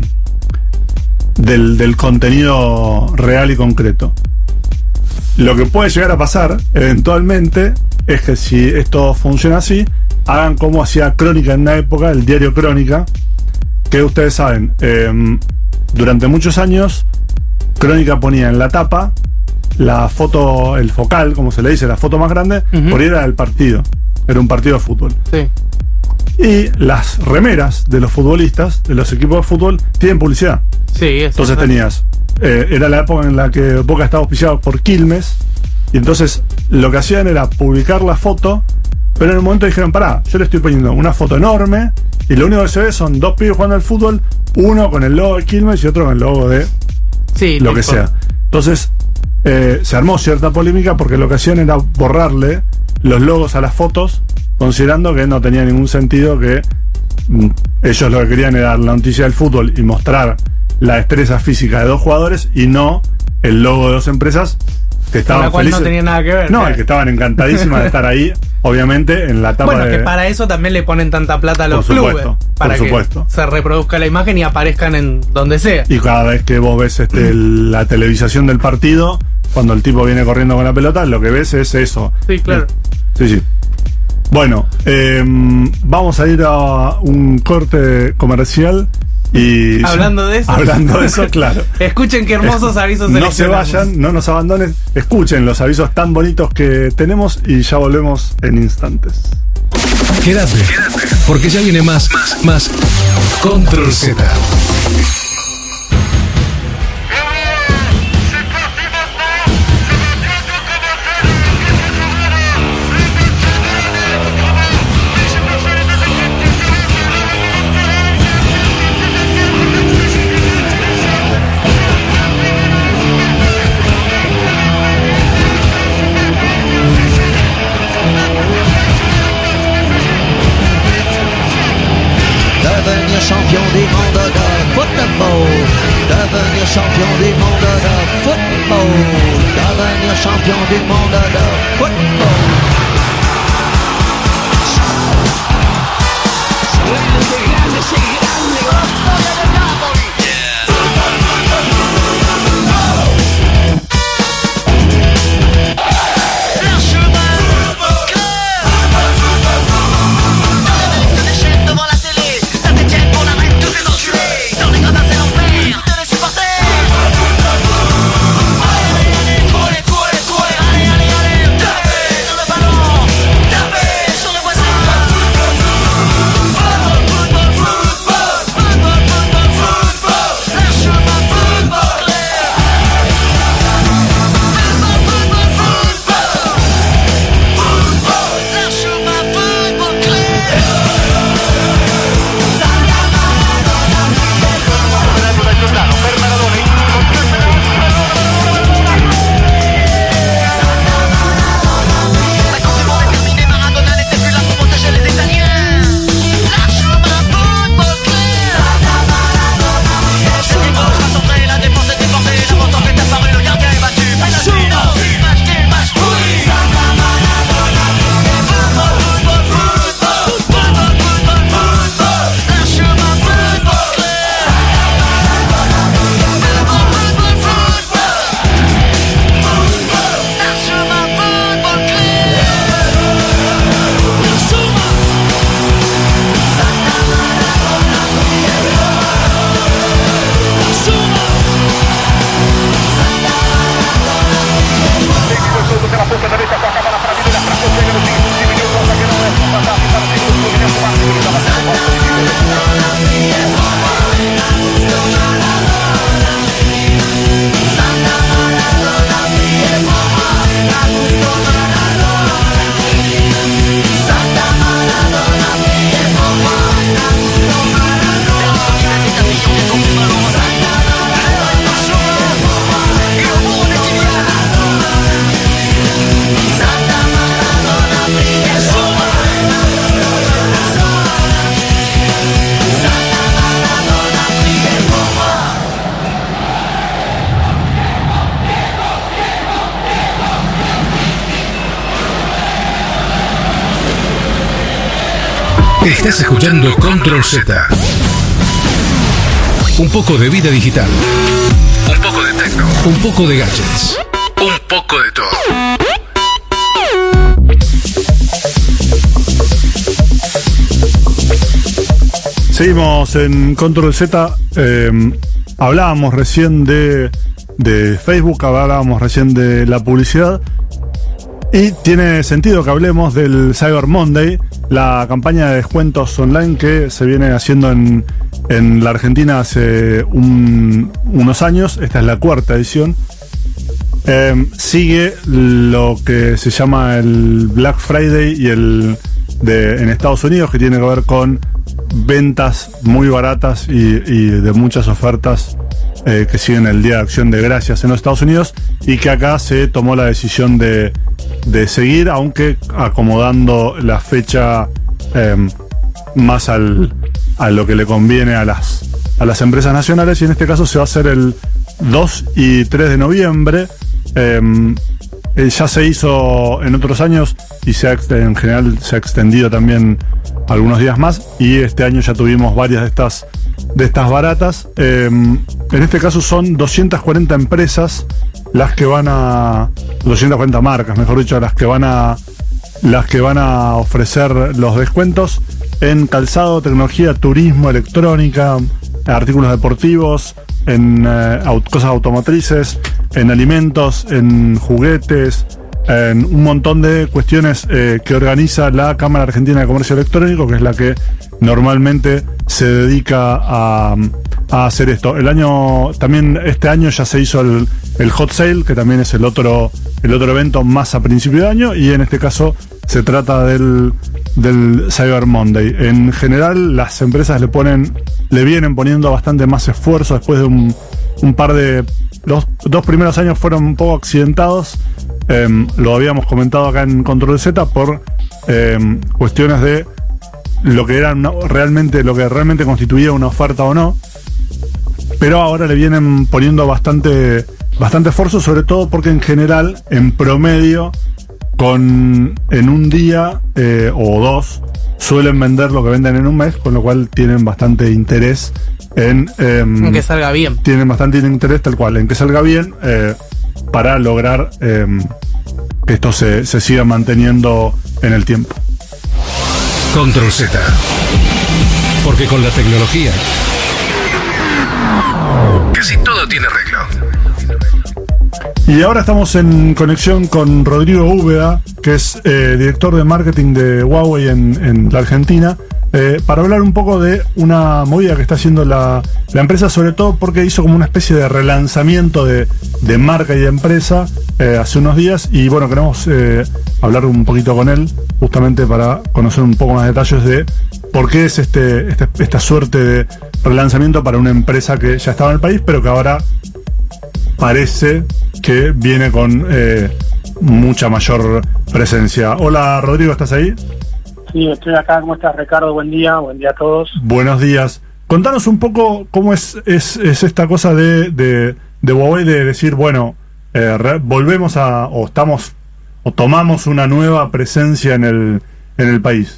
del, del contenido real y concreto. Lo que puede llegar a pasar eventualmente es que si esto funciona así, hagan como hacía Crónica en una época, el diario Crónica, que ustedes saben, eh, durante muchos años Crónica ponía en la tapa la foto, el focal, como se le dice, la foto más grande, Ujú. por ahí era del partido. Era un partido de fútbol. Sí. Y las remeras de los futbolistas, de los equipos de fútbol, tienen publicidad. Sí, es Entonces verdad. tenías, eh, era la época en la que Boca estaba auspiciado por Quilmes, y entonces lo que hacían era publicar la foto, pero en el momento dijeron, pará, yo le estoy poniendo una foto enorme, y lo único que se ve son dos pibes jugando al fútbol, uno con el logo de Quilmes y otro con el logo de Sí, lo no que importa. sea. Entonces, eh, se armó cierta polémica porque lo que hacían era borrarle los logos a las fotos, considerando que no tenía ningún sentido, que mm, ellos lo que querían era dar la noticia del fútbol y mostrar la destreza física de dos jugadores y no el logo de dos empresas que Con estaban la cual felices. no tenía nada que ver. No, claro. y que estaban encantadísimas de estar ahí, obviamente, en la etapa Bueno, de... que para eso también le ponen tanta plata a los Por clubes. supuesto, Para por que supuesto. se reproduzca la imagen y aparezcan en donde sea. Y cada vez que vos ves este, el- la televisación del partido, cuando el tipo viene corriendo con la pelota, lo que ves es eso. Sí, claro. Sí, sí. Bueno, eh, vamos a ir a un corte comercial y... Hablando de eso. Hablando de eso, claro. Escuchen qué hermosos avisos No se seleccionamos. vayan, no nos abandonen, escuchen los avisos tan bonitos que tenemos y ya volvemos en instantes. Quédate, porque ya viene más, más, más Control Z. Devenir champion du monde de football. Devenir champion du monde de football. Devenir champion du monde de football. Devant la télé, ça t'étienne pour la reine, tous ces enculés. Dans les gradins, c'est l'enfer. De les supporter. Allez, allez, allez, courez, courez, courez. Allez, allez, allez. Estás escuchando Control Z. Un poco de vida digital. Un poco de tecno. Un poco de gadgets. Un poco de todo. Seguimos en Control Z. Eh, hablábamos recién de, de Facebook, hablábamos recién de la publicidad. Y tiene sentido que hablemos del Cyber Monday, la campaña de descuentos online que se viene haciendo en, en la Argentina hace un, unos años. Esta es la cuarta edición. Eh, sigue lo que se llama el Black Friday y el de en Estados Unidos, que tiene que ver con ventas muy baratas y, y de muchas ofertas eh, que siguen el Día de Acción de Gracias en los Estados Unidos, y que acá se tomó la decisión de, de seguir, aunque acomodando la fecha eh, más al, a lo que le conviene a las, a las empresas nacionales, y en este caso se va a hacer el dos y tres de noviembre. Eh, eh, ya se hizo en otros años y se ha, en general se ha extendido también algunos días más, y este año ya tuvimos varias de estas de estas baratas. Eh, en este caso son doscientas cuarenta empresas las que van a doscientas cuarenta marcas, mejor dicho, las que van a las que van a ofrecer los descuentos en calzado, tecnología, turismo, electrónica, artículos deportivos, en eh, aut- cosas automotrices, en alimentos, en juguetes, en un montón de cuestiones eh, que organiza la Cámara Argentina de Comercio Electrónico, que es la que normalmente se dedica a, a hacer esto. El año, también este año ya se hizo el, el Hot Sale, que también es el otro, el otro evento más a principio de año, y en este caso se trata del, del Cyber Monday. En general, las empresas le ponen, le vienen poniendo bastante más esfuerzo después de un, un par de, los dos primeros años fueron un poco accidentados. Eh, lo habíamos comentado acá en Control Z por eh, cuestiones de lo que era una, realmente lo que realmente constituía una oferta o no, pero ahora le vienen poniendo bastante bastante esfuerzo, sobre todo porque en general, en promedio, con en un día eh, o dos suelen vender lo que venden en un mes, con lo cual tienen bastante interés en, eh, en que salga bien. Tienen bastante interés tal cual en que salga bien, eh, para lograr eh, que esto se, se siga manteniendo en el tiempo. Control Z. Porque con la tecnología casi todo tiene arreglo. Y ahora estamos en conexión con Rodrigo Úbeda, que es eh, director de marketing de Huawei en, en la Argentina, eh, para hablar un poco de una movida que está haciendo la, la empresa, sobre todo porque hizo como una especie de relanzamiento de, de marca y de empresa eh, hace unos días, y bueno, queremos eh, hablar un poquito con él justamente para conocer un poco más detalles de por qué es este, este esta suerte de relanzamiento para una empresa que ya estaba en el país, pero que ahora parece que viene con eh, mucha mayor presencia. Hola Rodrigo, ¿estás ahí? Sí, estoy acá. ¿Cómo estás, Ricardo? Buen día, buen día a todos. Buenos días. Contanos un poco cómo es, es, es esta cosa de, de, de Huawei de decir, bueno, eh, re, volvemos a, o estamos, o tomamos una nueva presencia en el, en el país.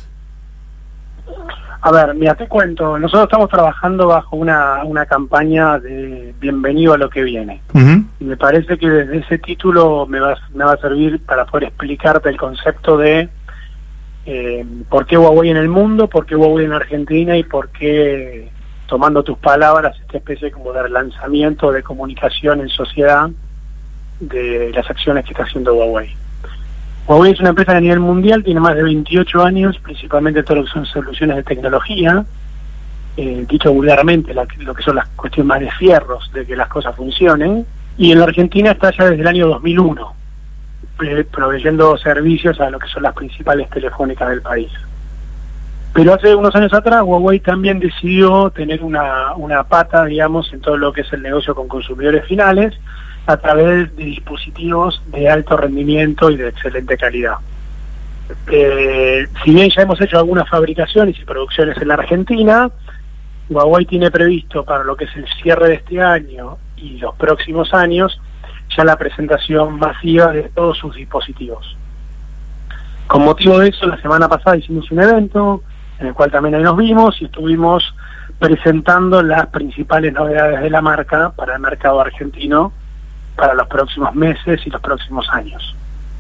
A ver, mira, te cuento. Nosotros estamos trabajando bajo una, una campaña de bienvenido a lo que viene. Uh-huh. Y me parece que desde ese título me va, me va a servir para poder explicarte el concepto de eh, por qué Huawei en el mundo, por qué Huawei en Argentina, y por qué, tomando tus palabras, esta especie como de relanzamiento de comunicación en sociedad de las acciones que está haciendo Huawei. Huawei es una empresa a nivel mundial, tiene más de veintiocho años, principalmente todo lo que son soluciones de tecnología, eh, dicho vulgarmente, la, lo que son las cuestiones más de fierros de que las cosas funcionen, y en la Argentina está ya desde el año dos mil uno, eh, proveyendo servicios a lo que son las principales telefónicas del país. Pero hace unos años atrás Huawei también decidió tener una, una pata, digamos, en todo lo que es el negocio con consumidores finales, a través de dispositivos de alto rendimiento y de excelente calidad. Eh, si bien ya hemos hecho algunas fabricaciones y producciones en la Argentina, Huawei tiene previsto para lo que es el cierre de este año y los próximos años ya la presentación masiva de todos sus dispositivos. Con motivo de eso, la semana pasada hicimos un evento en el cual también ahí nos vimos y estuvimos presentando las principales novedades de la marca para el mercado argentino para los próximos meses y los próximos años.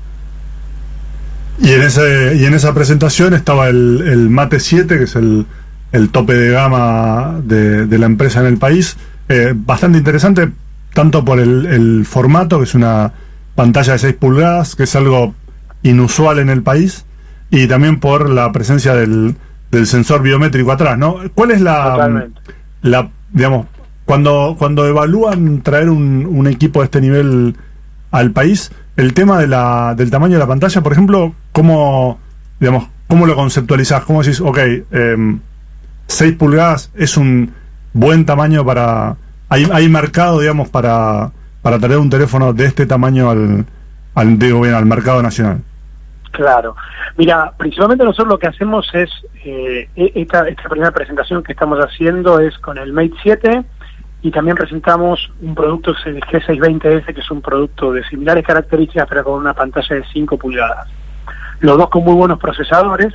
Y en ese y en esa presentación estaba el, el Mate siete, que es el, el tope de gama de, de la empresa en el país, eh, bastante interesante, tanto por el, el formato, que es una pantalla de seis pulgadas, que es algo inusual en el país, y también por la presencia del, del sensor biométrico atrás, ¿no? ¿Cuál es la, Totalmente. la digamos, cuando cuando evalúan traer un, un equipo de este nivel al país, el tema de la, del tamaño de la pantalla, por ejemplo, ¿cómo, digamos, cómo lo conceptualizás? ¿Cómo decís, ok, eh, seis pulgadas es un buen tamaño para... Hay, hay mercado, digamos, para, para traer un teléfono de este tamaño al, al, digo bien, al mercado nacional? Claro. Mira, principalmente nosotros lo que hacemos es, eh, esta, esta primera presentación que estamos haciendo es con el Mate siete, y también presentamos un producto, el G seiscientos veinte F, que es un producto de similares características, pero con una pantalla de cinco pulgadas. Los dos con muy buenos procesadores,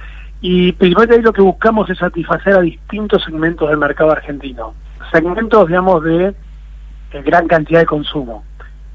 y principalmente ahí lo que buscamos es satisfacer a distintos segmentos del mercado argentino. Segmentos, digamos, de, de gran cantidad de consumo.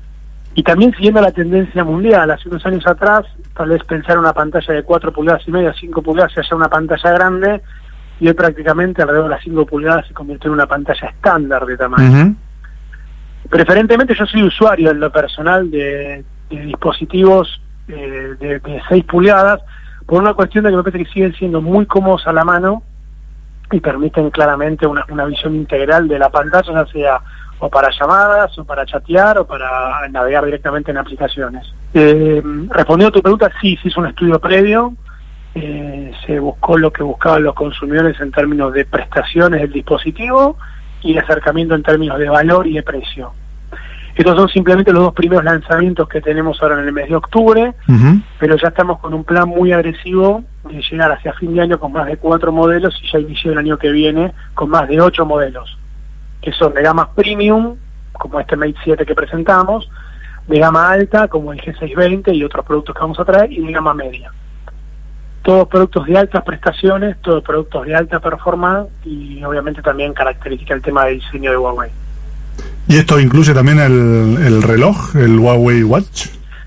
Y también siguiendo la tendencia mundial, hace unos años atrás, tal vez pensar una pantalla de cuatro pulgadas y media, cinco pulgadas, se haya una pantalla grande, y hoy prácticamente alrededor de las cinco pulgadas se convirtió en una pantalla estándar de tamaño. Uh-huh. Preferentemente yo soy usuario en lo personal de, de dispositivos eh, de, de seis pulgadas, por una cuestión de que me parece que siguen siendo muy cómodos a la mano y permiten claramente una, una visión integral de la pantalla, ya sea o para llamadas, o para chatear, o para navegar directamente en aplicaciones. Eh, respondiendo a tu pregunta, sí, se hizo un estudio previo, eh, se buscó lo que buscaban los consumidores en términos de prestaciones del dispositivo y de acercamiento en términos de valor y de precio. Estos son simplemente los dos primeros lanzamientos que tenemos ahora en el mes de octubre, Uh-huh. pero ya estamos con un plan muy agresivo de llegar hacia fin de año con más de cuatro modelos y ya inició el año que viene con más de ocho modelos, que son de gama premium, como este Mate siete que presentamos, de gama alta, como el G seiscientos veinte y otros productos que vamos a traer, y de gama media. Todos productos de altas prestaciones, todos productos de alta performance, y obviamente también característica el tema de diseño de Huawei. ¿Y esto incluye también el, el reloj, el Huawei Watch?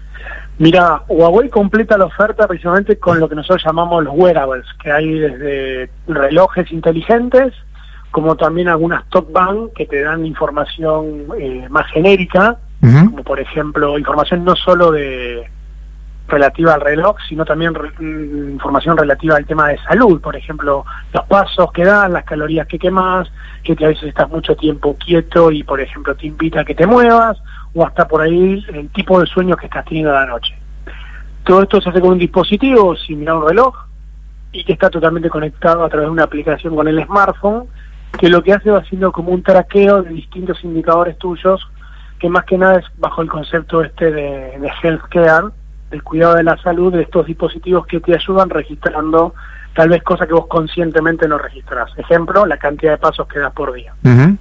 Mira, Huawei completa la oferta precisamente con lo que nosotros llamamos los wearables, que hay desde relojes inteligentes, como también algunas top band que te dan información eh, más genérica, Uh-huh. como por ejemplo información no solo de relativa al reloj, sino también re, información relativa al tema de salud, por ejemplo, los pasos que dan, las calorías que quemas, que te, a veces estás mucho tiempo quieto y por ejemplo te invita a que te muevas, o hasta por ahí el tipo de sueño que estás teniendo a la noche. Todo esto se hace con un dispositivo similar a un reloj y que está totalmente conectado a través de una aplicación con el smartphone, que lo que hace va siendo como un traqueo de distintos indicadores tuyos, que más que nada es bajo el concepto este de, de healthcare, del cuidado de la salud, de estos dispositivos que te ayudan registrando tal vez cosas que vos conscientemente no registrás. Ejemplo, la cantidad de pasos que das por día. Uh-huh.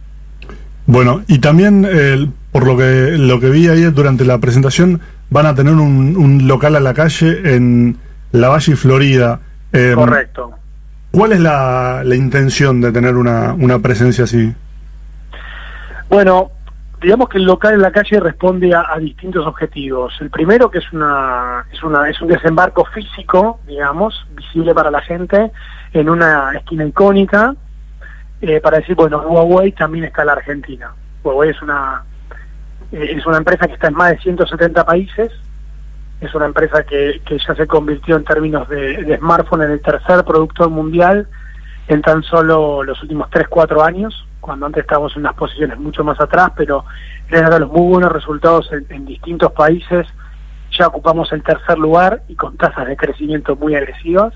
Bueno, y también eh, por lo que lo que vi ahí durante la presentación, van a tener un, un local a la calle en Lavalle, Florida. Eh, Correcto. ¿Cuál es la, la intención de tener una, una presencia así? Bueno, digamos que el local en la calle responde a, a distintos objetivos. El primero, que es una es una es un desembarco físico, digamos, visible para la gente en una esquina icónica, eh, para decir, bueno, Huawei también está en la Argentina. Huawei es una eh, es una empresa que está en más de ciento setenta países. Es una empresa que, que ya se convirtió en términos de, de smartphone en el tercer productor mundial en tan solo los últimos tres cuatro años, cuando antes estábamos en unas posiciones mucho más atrás, pero gracias a los muy buenos resultados en, en distintos países ya ocupamos el tercer lugar y con tasas de crecimiento muy agresivas.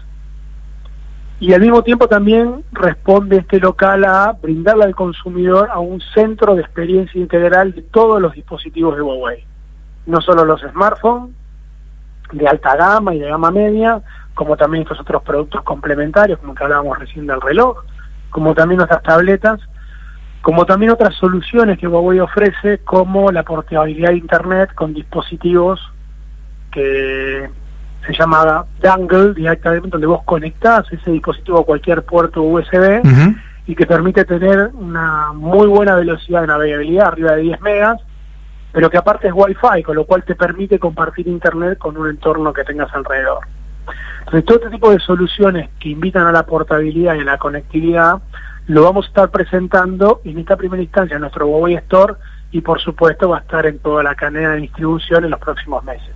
Y al mismo tiempo también responde este local a brindarle al consumidor a un centro de experiencia integral de todos los dispositivos de Huawei, no solo los smartphones de alta gama y de gama media, como también estos otros productos complementarios, como que hablábamos recién del reloj, como también nuestras tabletas, como también otras soluciones que Huawei ofrece, como la portabilidad de Internet con dispositivos que se llama dongle directamente, donde vos conectás ese dispositivo a cualquier puerto U S B Uh-huh. y que permite tener una muy buena velocidad de navegabilidad, arriba de diez megas, pero que aparte es Wi-Fi, con lo cual te permite compartir internet con un entorno que tengas alrededor. Entonces, todo este tipo de soluciones que invitan a la portabilidad y a la conectividad lo vamos a estar presentando en esta primera instancia en nuestro Huawei Store, y por supuesto va a estar en toda la cadena de distribución en los próximos meses.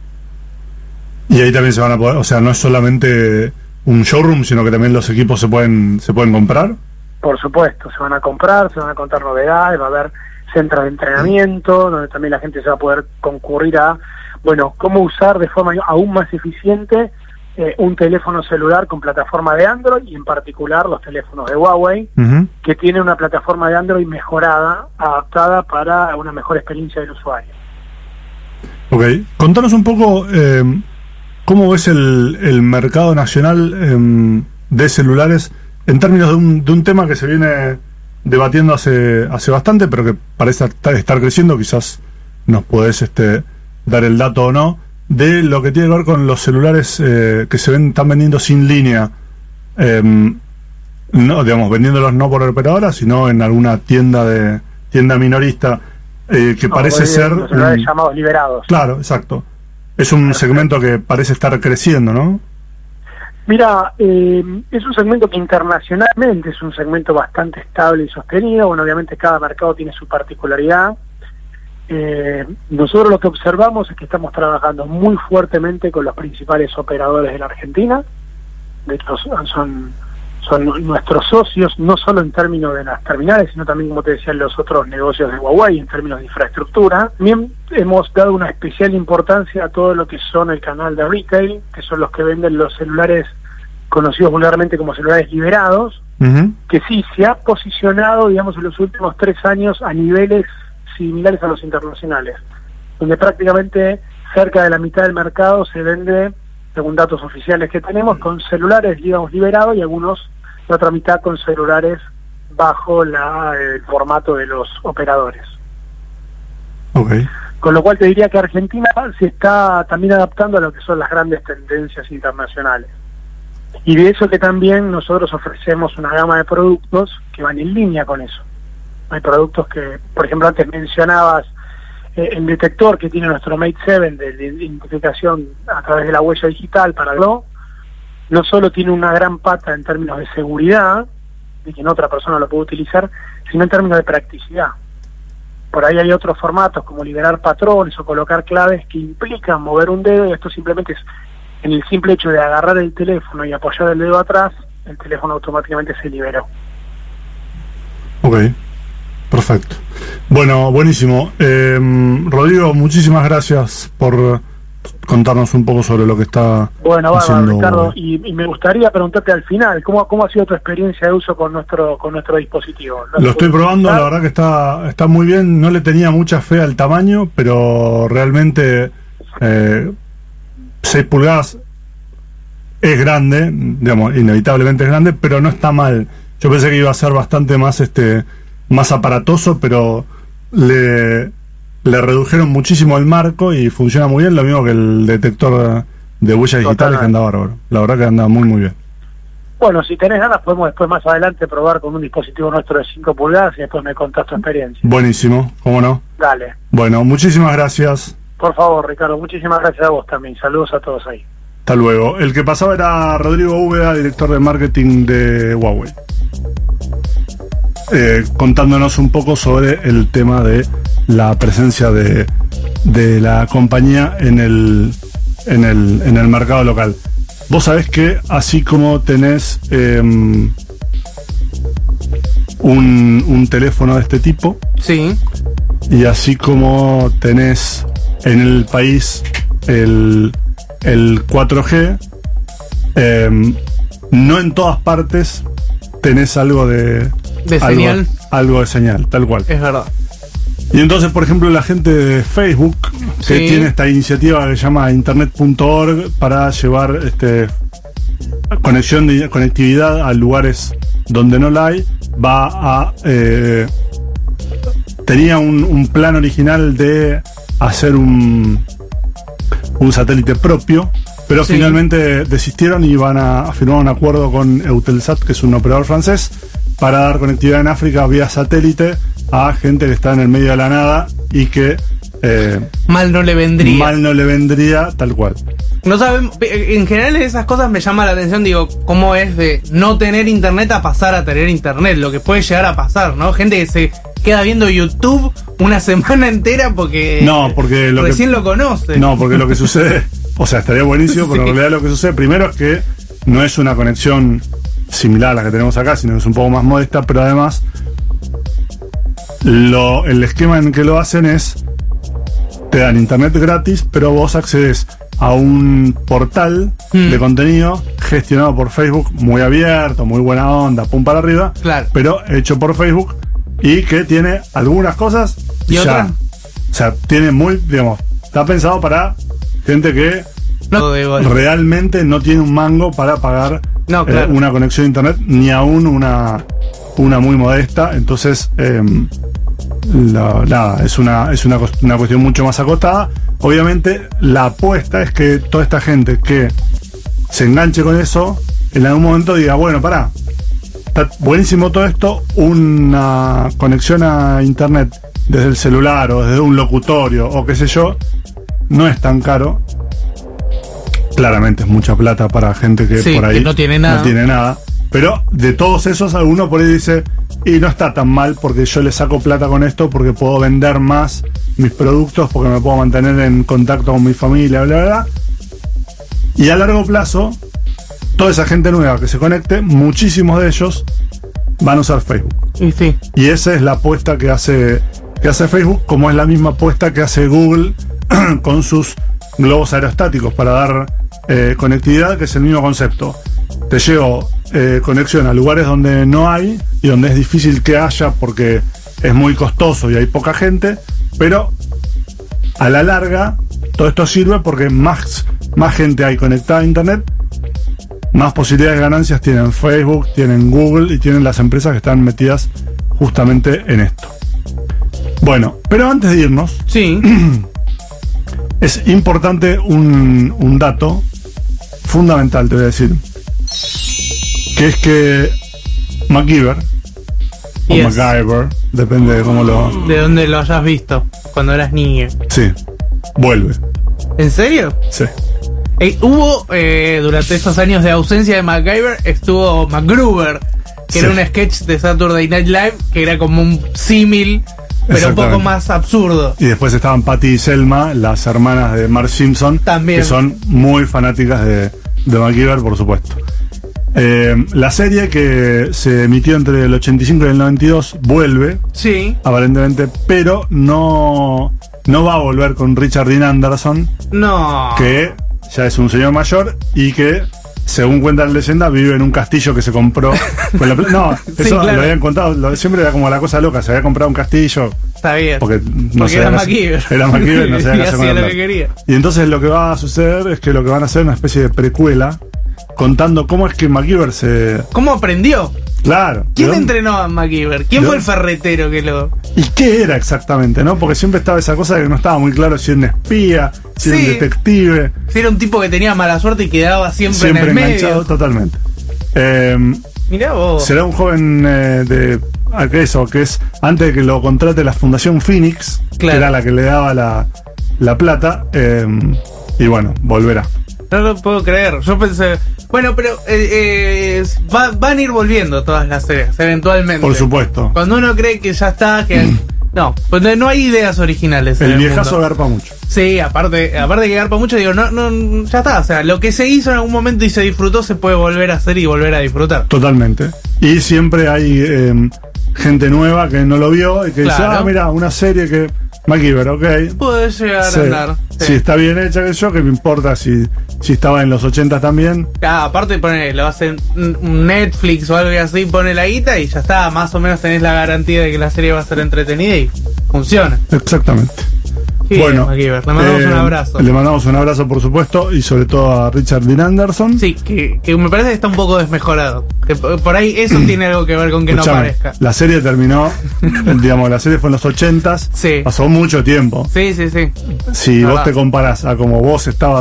Y ahí también se van a poder, o sea, no es solamente un showroom, sino que también los equipos se pueden se pueden comprar. Por supuesto, se van a comprar, se van a contar novedades, va a haber centros de entrenamiento, donde también la gente se va a poder concurrir a, bueno, cómo usar de forma aún más eficiente eh, un teléfono celular con plataforma de Android, y en particular los teléfonos de Huawei, Uh-huh. que tienen una plataforma de Android mejorada, adaptada para una mejor experiencia del usuario. Ok, contanos un poco eh, cómo ves el, el mercado nacional eh, de celulares en términos de un, de un tema que se viene debatiendo hace hace bastante, pero que parece estar, estar creciendo. Quizás nos podés este, dar el dato o no, de lo que tiene que ver con los celulares eh, que se ven están vendiendo sin línea, eh, no, digamos, vendiéndolos no por operadora, sino en alguna tienda de tienda minorista, eh, que No, parece los ser celulares mm, llamados liberados. claro, exacto. Es un segmento que parece estar creciendo, ¿no? Mira, eh, es un segmento que internacionalmente es un segmento bastante estable y sostenido. Bueno, obviamente cada mercado tiene su particularidad. Eh, nosotros lo que observamos es que estamos trabajando muy fuertemente con los principales operadores de la Argentina. De hecho, son, son nuestros socios, no solo en términos de las terminales, sino también, como te decía, en los otros negocios de Huawei, en términos de infraestructura. También hemos dado una especial importancia a todo lo que son el canal de retail, que son los que venden los celulares conocidos vulgarmente como celulares liberados, Uh-huh. que sí se ha posicionado, digamos, en los últimos tres años a niveles similares a los internacionales, donde prácticamente cerca de la mitad del mercado se vende, según datos oficiales que tenemos, con celulares, digamos, liberados, y algunos, la otra mitad, con celulares bajo la, el formato de los operadores. Okay. Con lo cual te diría que Argentina se está también adaptando a lo que son las grandes tendencias internacionales. Y de eso que también nosotros ofrecemos una gama de productos que van en línea con eso. Hay productos que, por ejemplo, antes mencionabas eh, el detector que tiene nuestro Mate siete de, de identificación a través de la huella digital para Glo, no solo tiene una gran pata en términos de seguridad, de que no otra persona lo puede utilizar, sino en términos de practicidad. Por ahí hay otros formatos como liberar patrones o colocar claves que implican mover un dedo, y esto simplemente es en el simple hecho de agarrar el teléfono y apoyar el dedo atrás, el teléfono automáticamente se liberó. Ok, perfecto. Bueno, buenísimo. Eh, Rodrigo, muchísimas gracias por contarnos un poco sobre lo que está Bueno, bárbaro, haciendo Ricardo, y, y me gustaría preguntarte al final, ¿cómo, cómo ha sido tu experiencia de uso con nuestro con nuestro dispositivo? Lo estoy probando, la verdad que está está muy bien. No le tenía mucha fe al tamaño, pero realmente eh, seis pulgadas es grande, digamos, inevitablemente es grande, pero no está mal. Yo pensé que iba a ser bastante más este más aparatoso, pero le, le redujeron muchísimo el marco y funciona muy bien, lo mismo que el detector de huellas digitales, que anda bárbaro. La verdad que anda muy muy bien. Bueno, si tenés ganas podemos después más adelante probar con un dispositivo nuestro de cinco pulgadas y después me contás tu experiencia. Buenísimo, ¿cómo no? Dale. Bueno, muchísimas gracias. Por favor, Ricardo, muchísimas gracias a vos también. Saludos a todos ahí. Hasta luego. El que pasaba era Rodrigo Úbeda, director de marketing de Huawei, eh, contándonos un poco sobre el tema de la presencia de, de la compañía en el, en el en el mercado local. Vos sabés que así como tenés eh, un, un teléfono de este tipo, Sí. y así como tenés en el país el, el cuatro G, eh, no en todas partes tenés algo de, De algo, señal. algo de señal, tal cual. Es verdad. Y entonces, por ejemplo, la gente de Facebook, que Sí. tiene esta iniciativa que se llama internet punto org para llevar este conexión de conectividad a lugares donde no la hay, va a eh, tenía un, un plan original de hacer un un satélite propio, pero Sí. finalmente desistieron y van a, a firmar un acuerdo con Eutelsat, que es un operador francés, para dar conectividad en África vía satélite a gente que está en el medio de la nada y que eh, Mal no le vendría. mal no le vendría, tal cual. No sabemos, en general esas cosas me llaman la atención, digo, cómo es de no tener internet a pasar a tener internet, lo que puede llegar a pasar, ¿no? Gente que se queda viendo YouTube una semana entera porque No, porque lo que- recién lo conoce. No, porque lo que sucede, o sea, estaría buenísimo, pero en Sí. realidad lo que sucede primero es que no es una conexión similar a la que tenemos acá, sino que es un poco más modesta, pero además lo, el esquema en que lo hacen es te dan internet gratis, pero vos accedes a un portal Hmm. de contenido gestionado por Facebook, muy abierto, muy buena onda, pum para arriba, Claro. pero hecho por Facebook y que tiene algunas cosas ¿Y ya. otras? O sea, tiene muy, digamos, está pensado para gente que No, de golpe. realmente no tiene un mango para pagar No, eh, claro. una conexión a internet, ni aún una, una muy modesta. Entonces, eh, la- nada, es una, es una, cos- una cuestión mucho más acotada. Obviamente, la apuesta es que toda esta gente que se enganche con eso, en algún momento diga, bueno, pará, está buenísimo todo esto, una conexión a internet desde el celular o desde un locutorio o qué sé yo, no es tan caro. Claramente es mucha plata para gente que Sí, por ahí que no tiene nada. no tiene nada. Pero de todos esos, alguno por ahí dice, y no está tan mal porque yo le saco plata con esto, porque puedo vender más mis productos, porque me puedo mantener en contacto con mi familia, bla, bla, bla. Y a largo plazo, toda esa gente nueva que se conecte, muchísimos de ellos van a usar Facebook. Y sí. Y esa es la apuesta que hace, que hace Facebook, como es la misma apuesta que hace Google con sus globos aerostáticos para dar eh, conectividad, que es el mismo concepto. Te llevo eh, conexión a lugares donde no hay y donde es difícil que haya porque es muy costoso y hay poca gente, pero a la larga todo esto sirve porque más, más gente hay conectada a internet, más posibilidades de ganancias tienen Facebook, tienen Google y tienen las empresas que están metidas justamente en esto. Bueno, pero antes de irnos, Sí. es importante un, un dato fundamental, te voy a decir, que es que MacGyver, o Yes. MacGyver, depende de cómo lo... De dónde lo hayas visto cuando eras niño. Sí, vuelve, ¿En serio? sí. Eh, hubo, eh, durante estos años de ausencia de MacGyver, estuvo MacGruber, que Sí. era un sketch de Saturday Night Live, que era como un símil, pero un poco Exactamente. más absurdo. Y después estaban Patty y Selma, las hermanas de Marge Simpson, También. que son muy fanáticas de, de MacGyver, por supuesto. Eh, la serie que se emitió entre el ochenta y cinco y el noventa y dos vuelve, Sí. aparentemente, pero no, no va a volver con Richard Dean Anderson, No. que ya es un señor mayor y que, según cuenta la leyenda, vive en un castillo que se compró con la pla- No, eso Sí, claro. lo habían contado, lo- siempre era como la cosa loca, se había comprado un castillo Está bien. porque no Porque sabía era qué hacer- MacGyver. Era MacGyver, no sabía Y qué hacer con hacía la lo que plata. quería. Y entonces lo que va a suceder es que lo que van a hacer es una especie de precuela contando cómo es que MacGyver se... ¿Cómo aprendió? Claro. ¿Quién ¿de dónde- entrenó a MacGyver? ¿Quién ¿De fue el dónde? ferretero que lo...? ¿Y qué era exactamente, no? Porque siempre estaba esa cosa de que no estaba muy claro si era un espía, si era un Sí. detective, Si era un tipo que tenía mala suerte y quedaba siempre, siempre en el enganchado medio. totalmente. Eh, Mirá vos. será un joven eh, de... ah, que eso, que es antes de que lo contrate la Fundación Phoenix, Claro. que era la que le daba la, la plata, eh, y bueno, volverá. No lo puedo creer. Yo pensé... Bueno, pero eh, eh, va- van a ir volviendo todas las series, eventualmente. Por supuesto. Cuando uno cree que ya está, que... No, pues no- no hay ideas originales. en El el viejazo mundo. garpa mucho. Sí, aparte, aparte de que garpa mucho, digo, no, no, ya está. O sea, lo que se hizo en algún momento y se disfrutó, se puede volver a hacer y volver a disfrutar. Totalmente. Y siempre hay eh, gente nueva que no lo vio y que dice, Claro. ah, mira, una serie que... MacGyver, ok. Puede llegar Sí. a andar. sí. Si está bien hecha, que yo, que me importa si, si estaba en los ochenta también. Ah, aparte pone, lo hacen un Netflix o algo así, pone la guita y ya está, más o menos tenés la garantía de que la serie va a ser entretenida y funciona. Exactamente. Qué bueno, bien, MacGyver. Le mandamos eh, un abrazo. Le mandamos un abrazo, por supuesto, y sobre todo a Richard Dean Anderson. Sí, que, que me parece que está un poco desmejorado. Que por por ahí eso tiene algo que ver con que no Escuchame, aparezca. la serie terminó, digamos, la serie fue en los ochentas. Sí. Pasó mucho tiempo. Sí, sí, sí. Si vos Verdad. te comparás a como vos estabas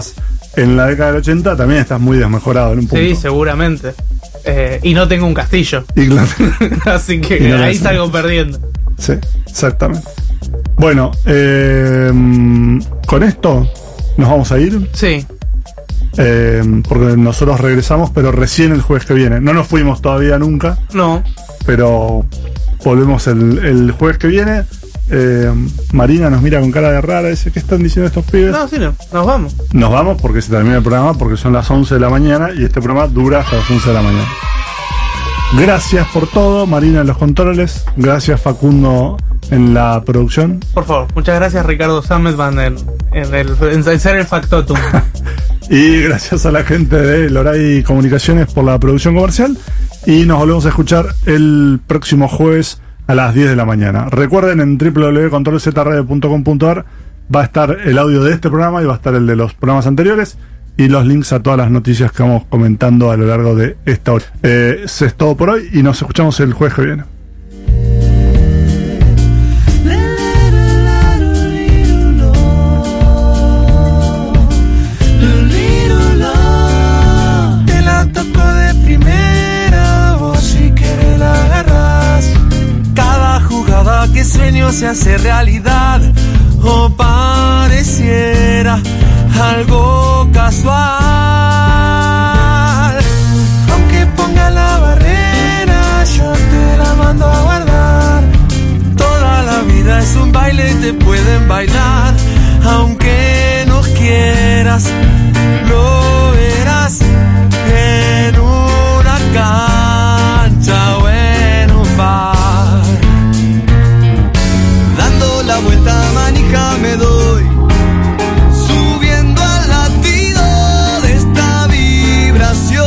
en la década del ochenta también estás muy desmejorado en un punto. Sí, seguramente. Eh, y no tengo un castillo. Y claro. Así que Y no ahí lo salgo sé. perdiendo. Sí, exactamente. Bueno, eh, con esto nos vamos a ir. Sí. Eh, porque nosotros regresamos, pero recién el jueves que viene. No nos fuimos todavía nunca, No. pero volvemos el, el jueves que viene. Eh, Marina nos mira con cara de rara, dice, ¿qué están diciendo estos pibes? No, sí, no. Nos vamos. Nos vamos porque se termina el programa, porque son las once de la mañana y este programa dura hasta las once de la mañana. Gracias por todo, Marina en los controles. Gracias, Facundo, en la producción. Por favor. Muchas gracias, Ricardo Sammetman, en, en, el, en ser el factotum. Y gracias a la gente de Loray Comunicaciones por la producción comercial. Y nos volvemos a escuchar el próximo jueves a las diez de la mañana. Recuerden, en doble u doble u doble u punto control z radio punto com punto a r va a estar el audio de este programa y va a estar el de los programas anteriores y los links a todas las noticias que vamos comentando a lo largo de esta hora. Eh, eso es todo por hoy y nos escuchamos el jueves que viene. Te la toco de primera, vos si querés la agarrás. Cada jugada que sueño se hace realidad, o pareciera algo casual. Aunque ponga la barrera, yo te la mando a guardar. Toda la vida es un baile y te pueden bailar. Aunque no quieras, lo verás en una cancha o en un bar. Dando la vuelta a manija me doy, subiendo al latido de esta vibración.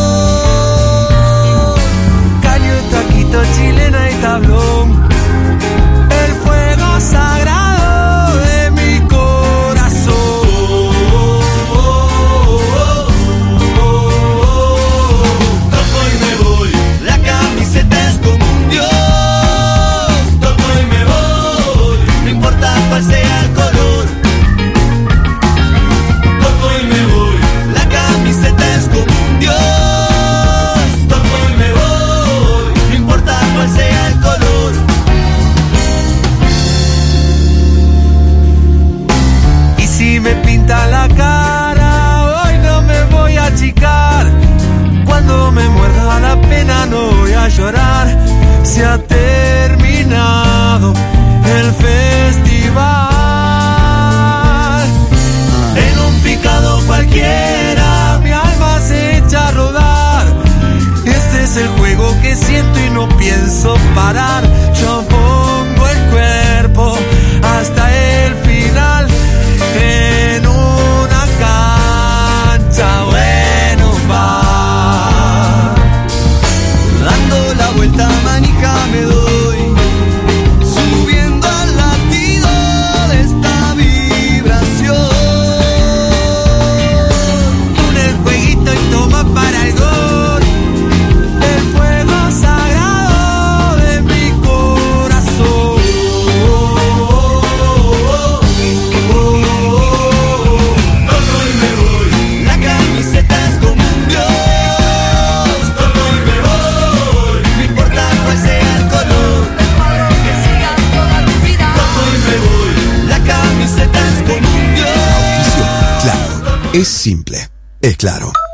Caño, taquito, chilena y tablón, el fuego sagrado de mi corazón. Toco y me voy, la camiseta es como un dios. Toco y me voy, no importa cuál sea el color. Toco y me voy, la camiseta es como un dios. Toco y me voy, no importa cuál sea el color. Y si me pinta la cara, hoy no me voy a achicar. Cuando me muerda la pena no voy a llorar. Se ha terminado el festival. En un picado cualquiera mi alma se echa a rodar. Este es el juego que siento y no pienso parar. Yo pongo el cuerpo hasta el final, en una cancha o en un bar. Dando la vuelta a manija me doy, subiendo al latido de esta vibración. Con el jueguito y toma para el gol, el fuego sagrado de mi corazón. Toco y me voy, la camiseta es como un dios. Toco y me voy, no importa cuál sea el color. Que siga toda tu vida. Toco y me voy, la camiseta es como un dios. Claro, es simple, es claro.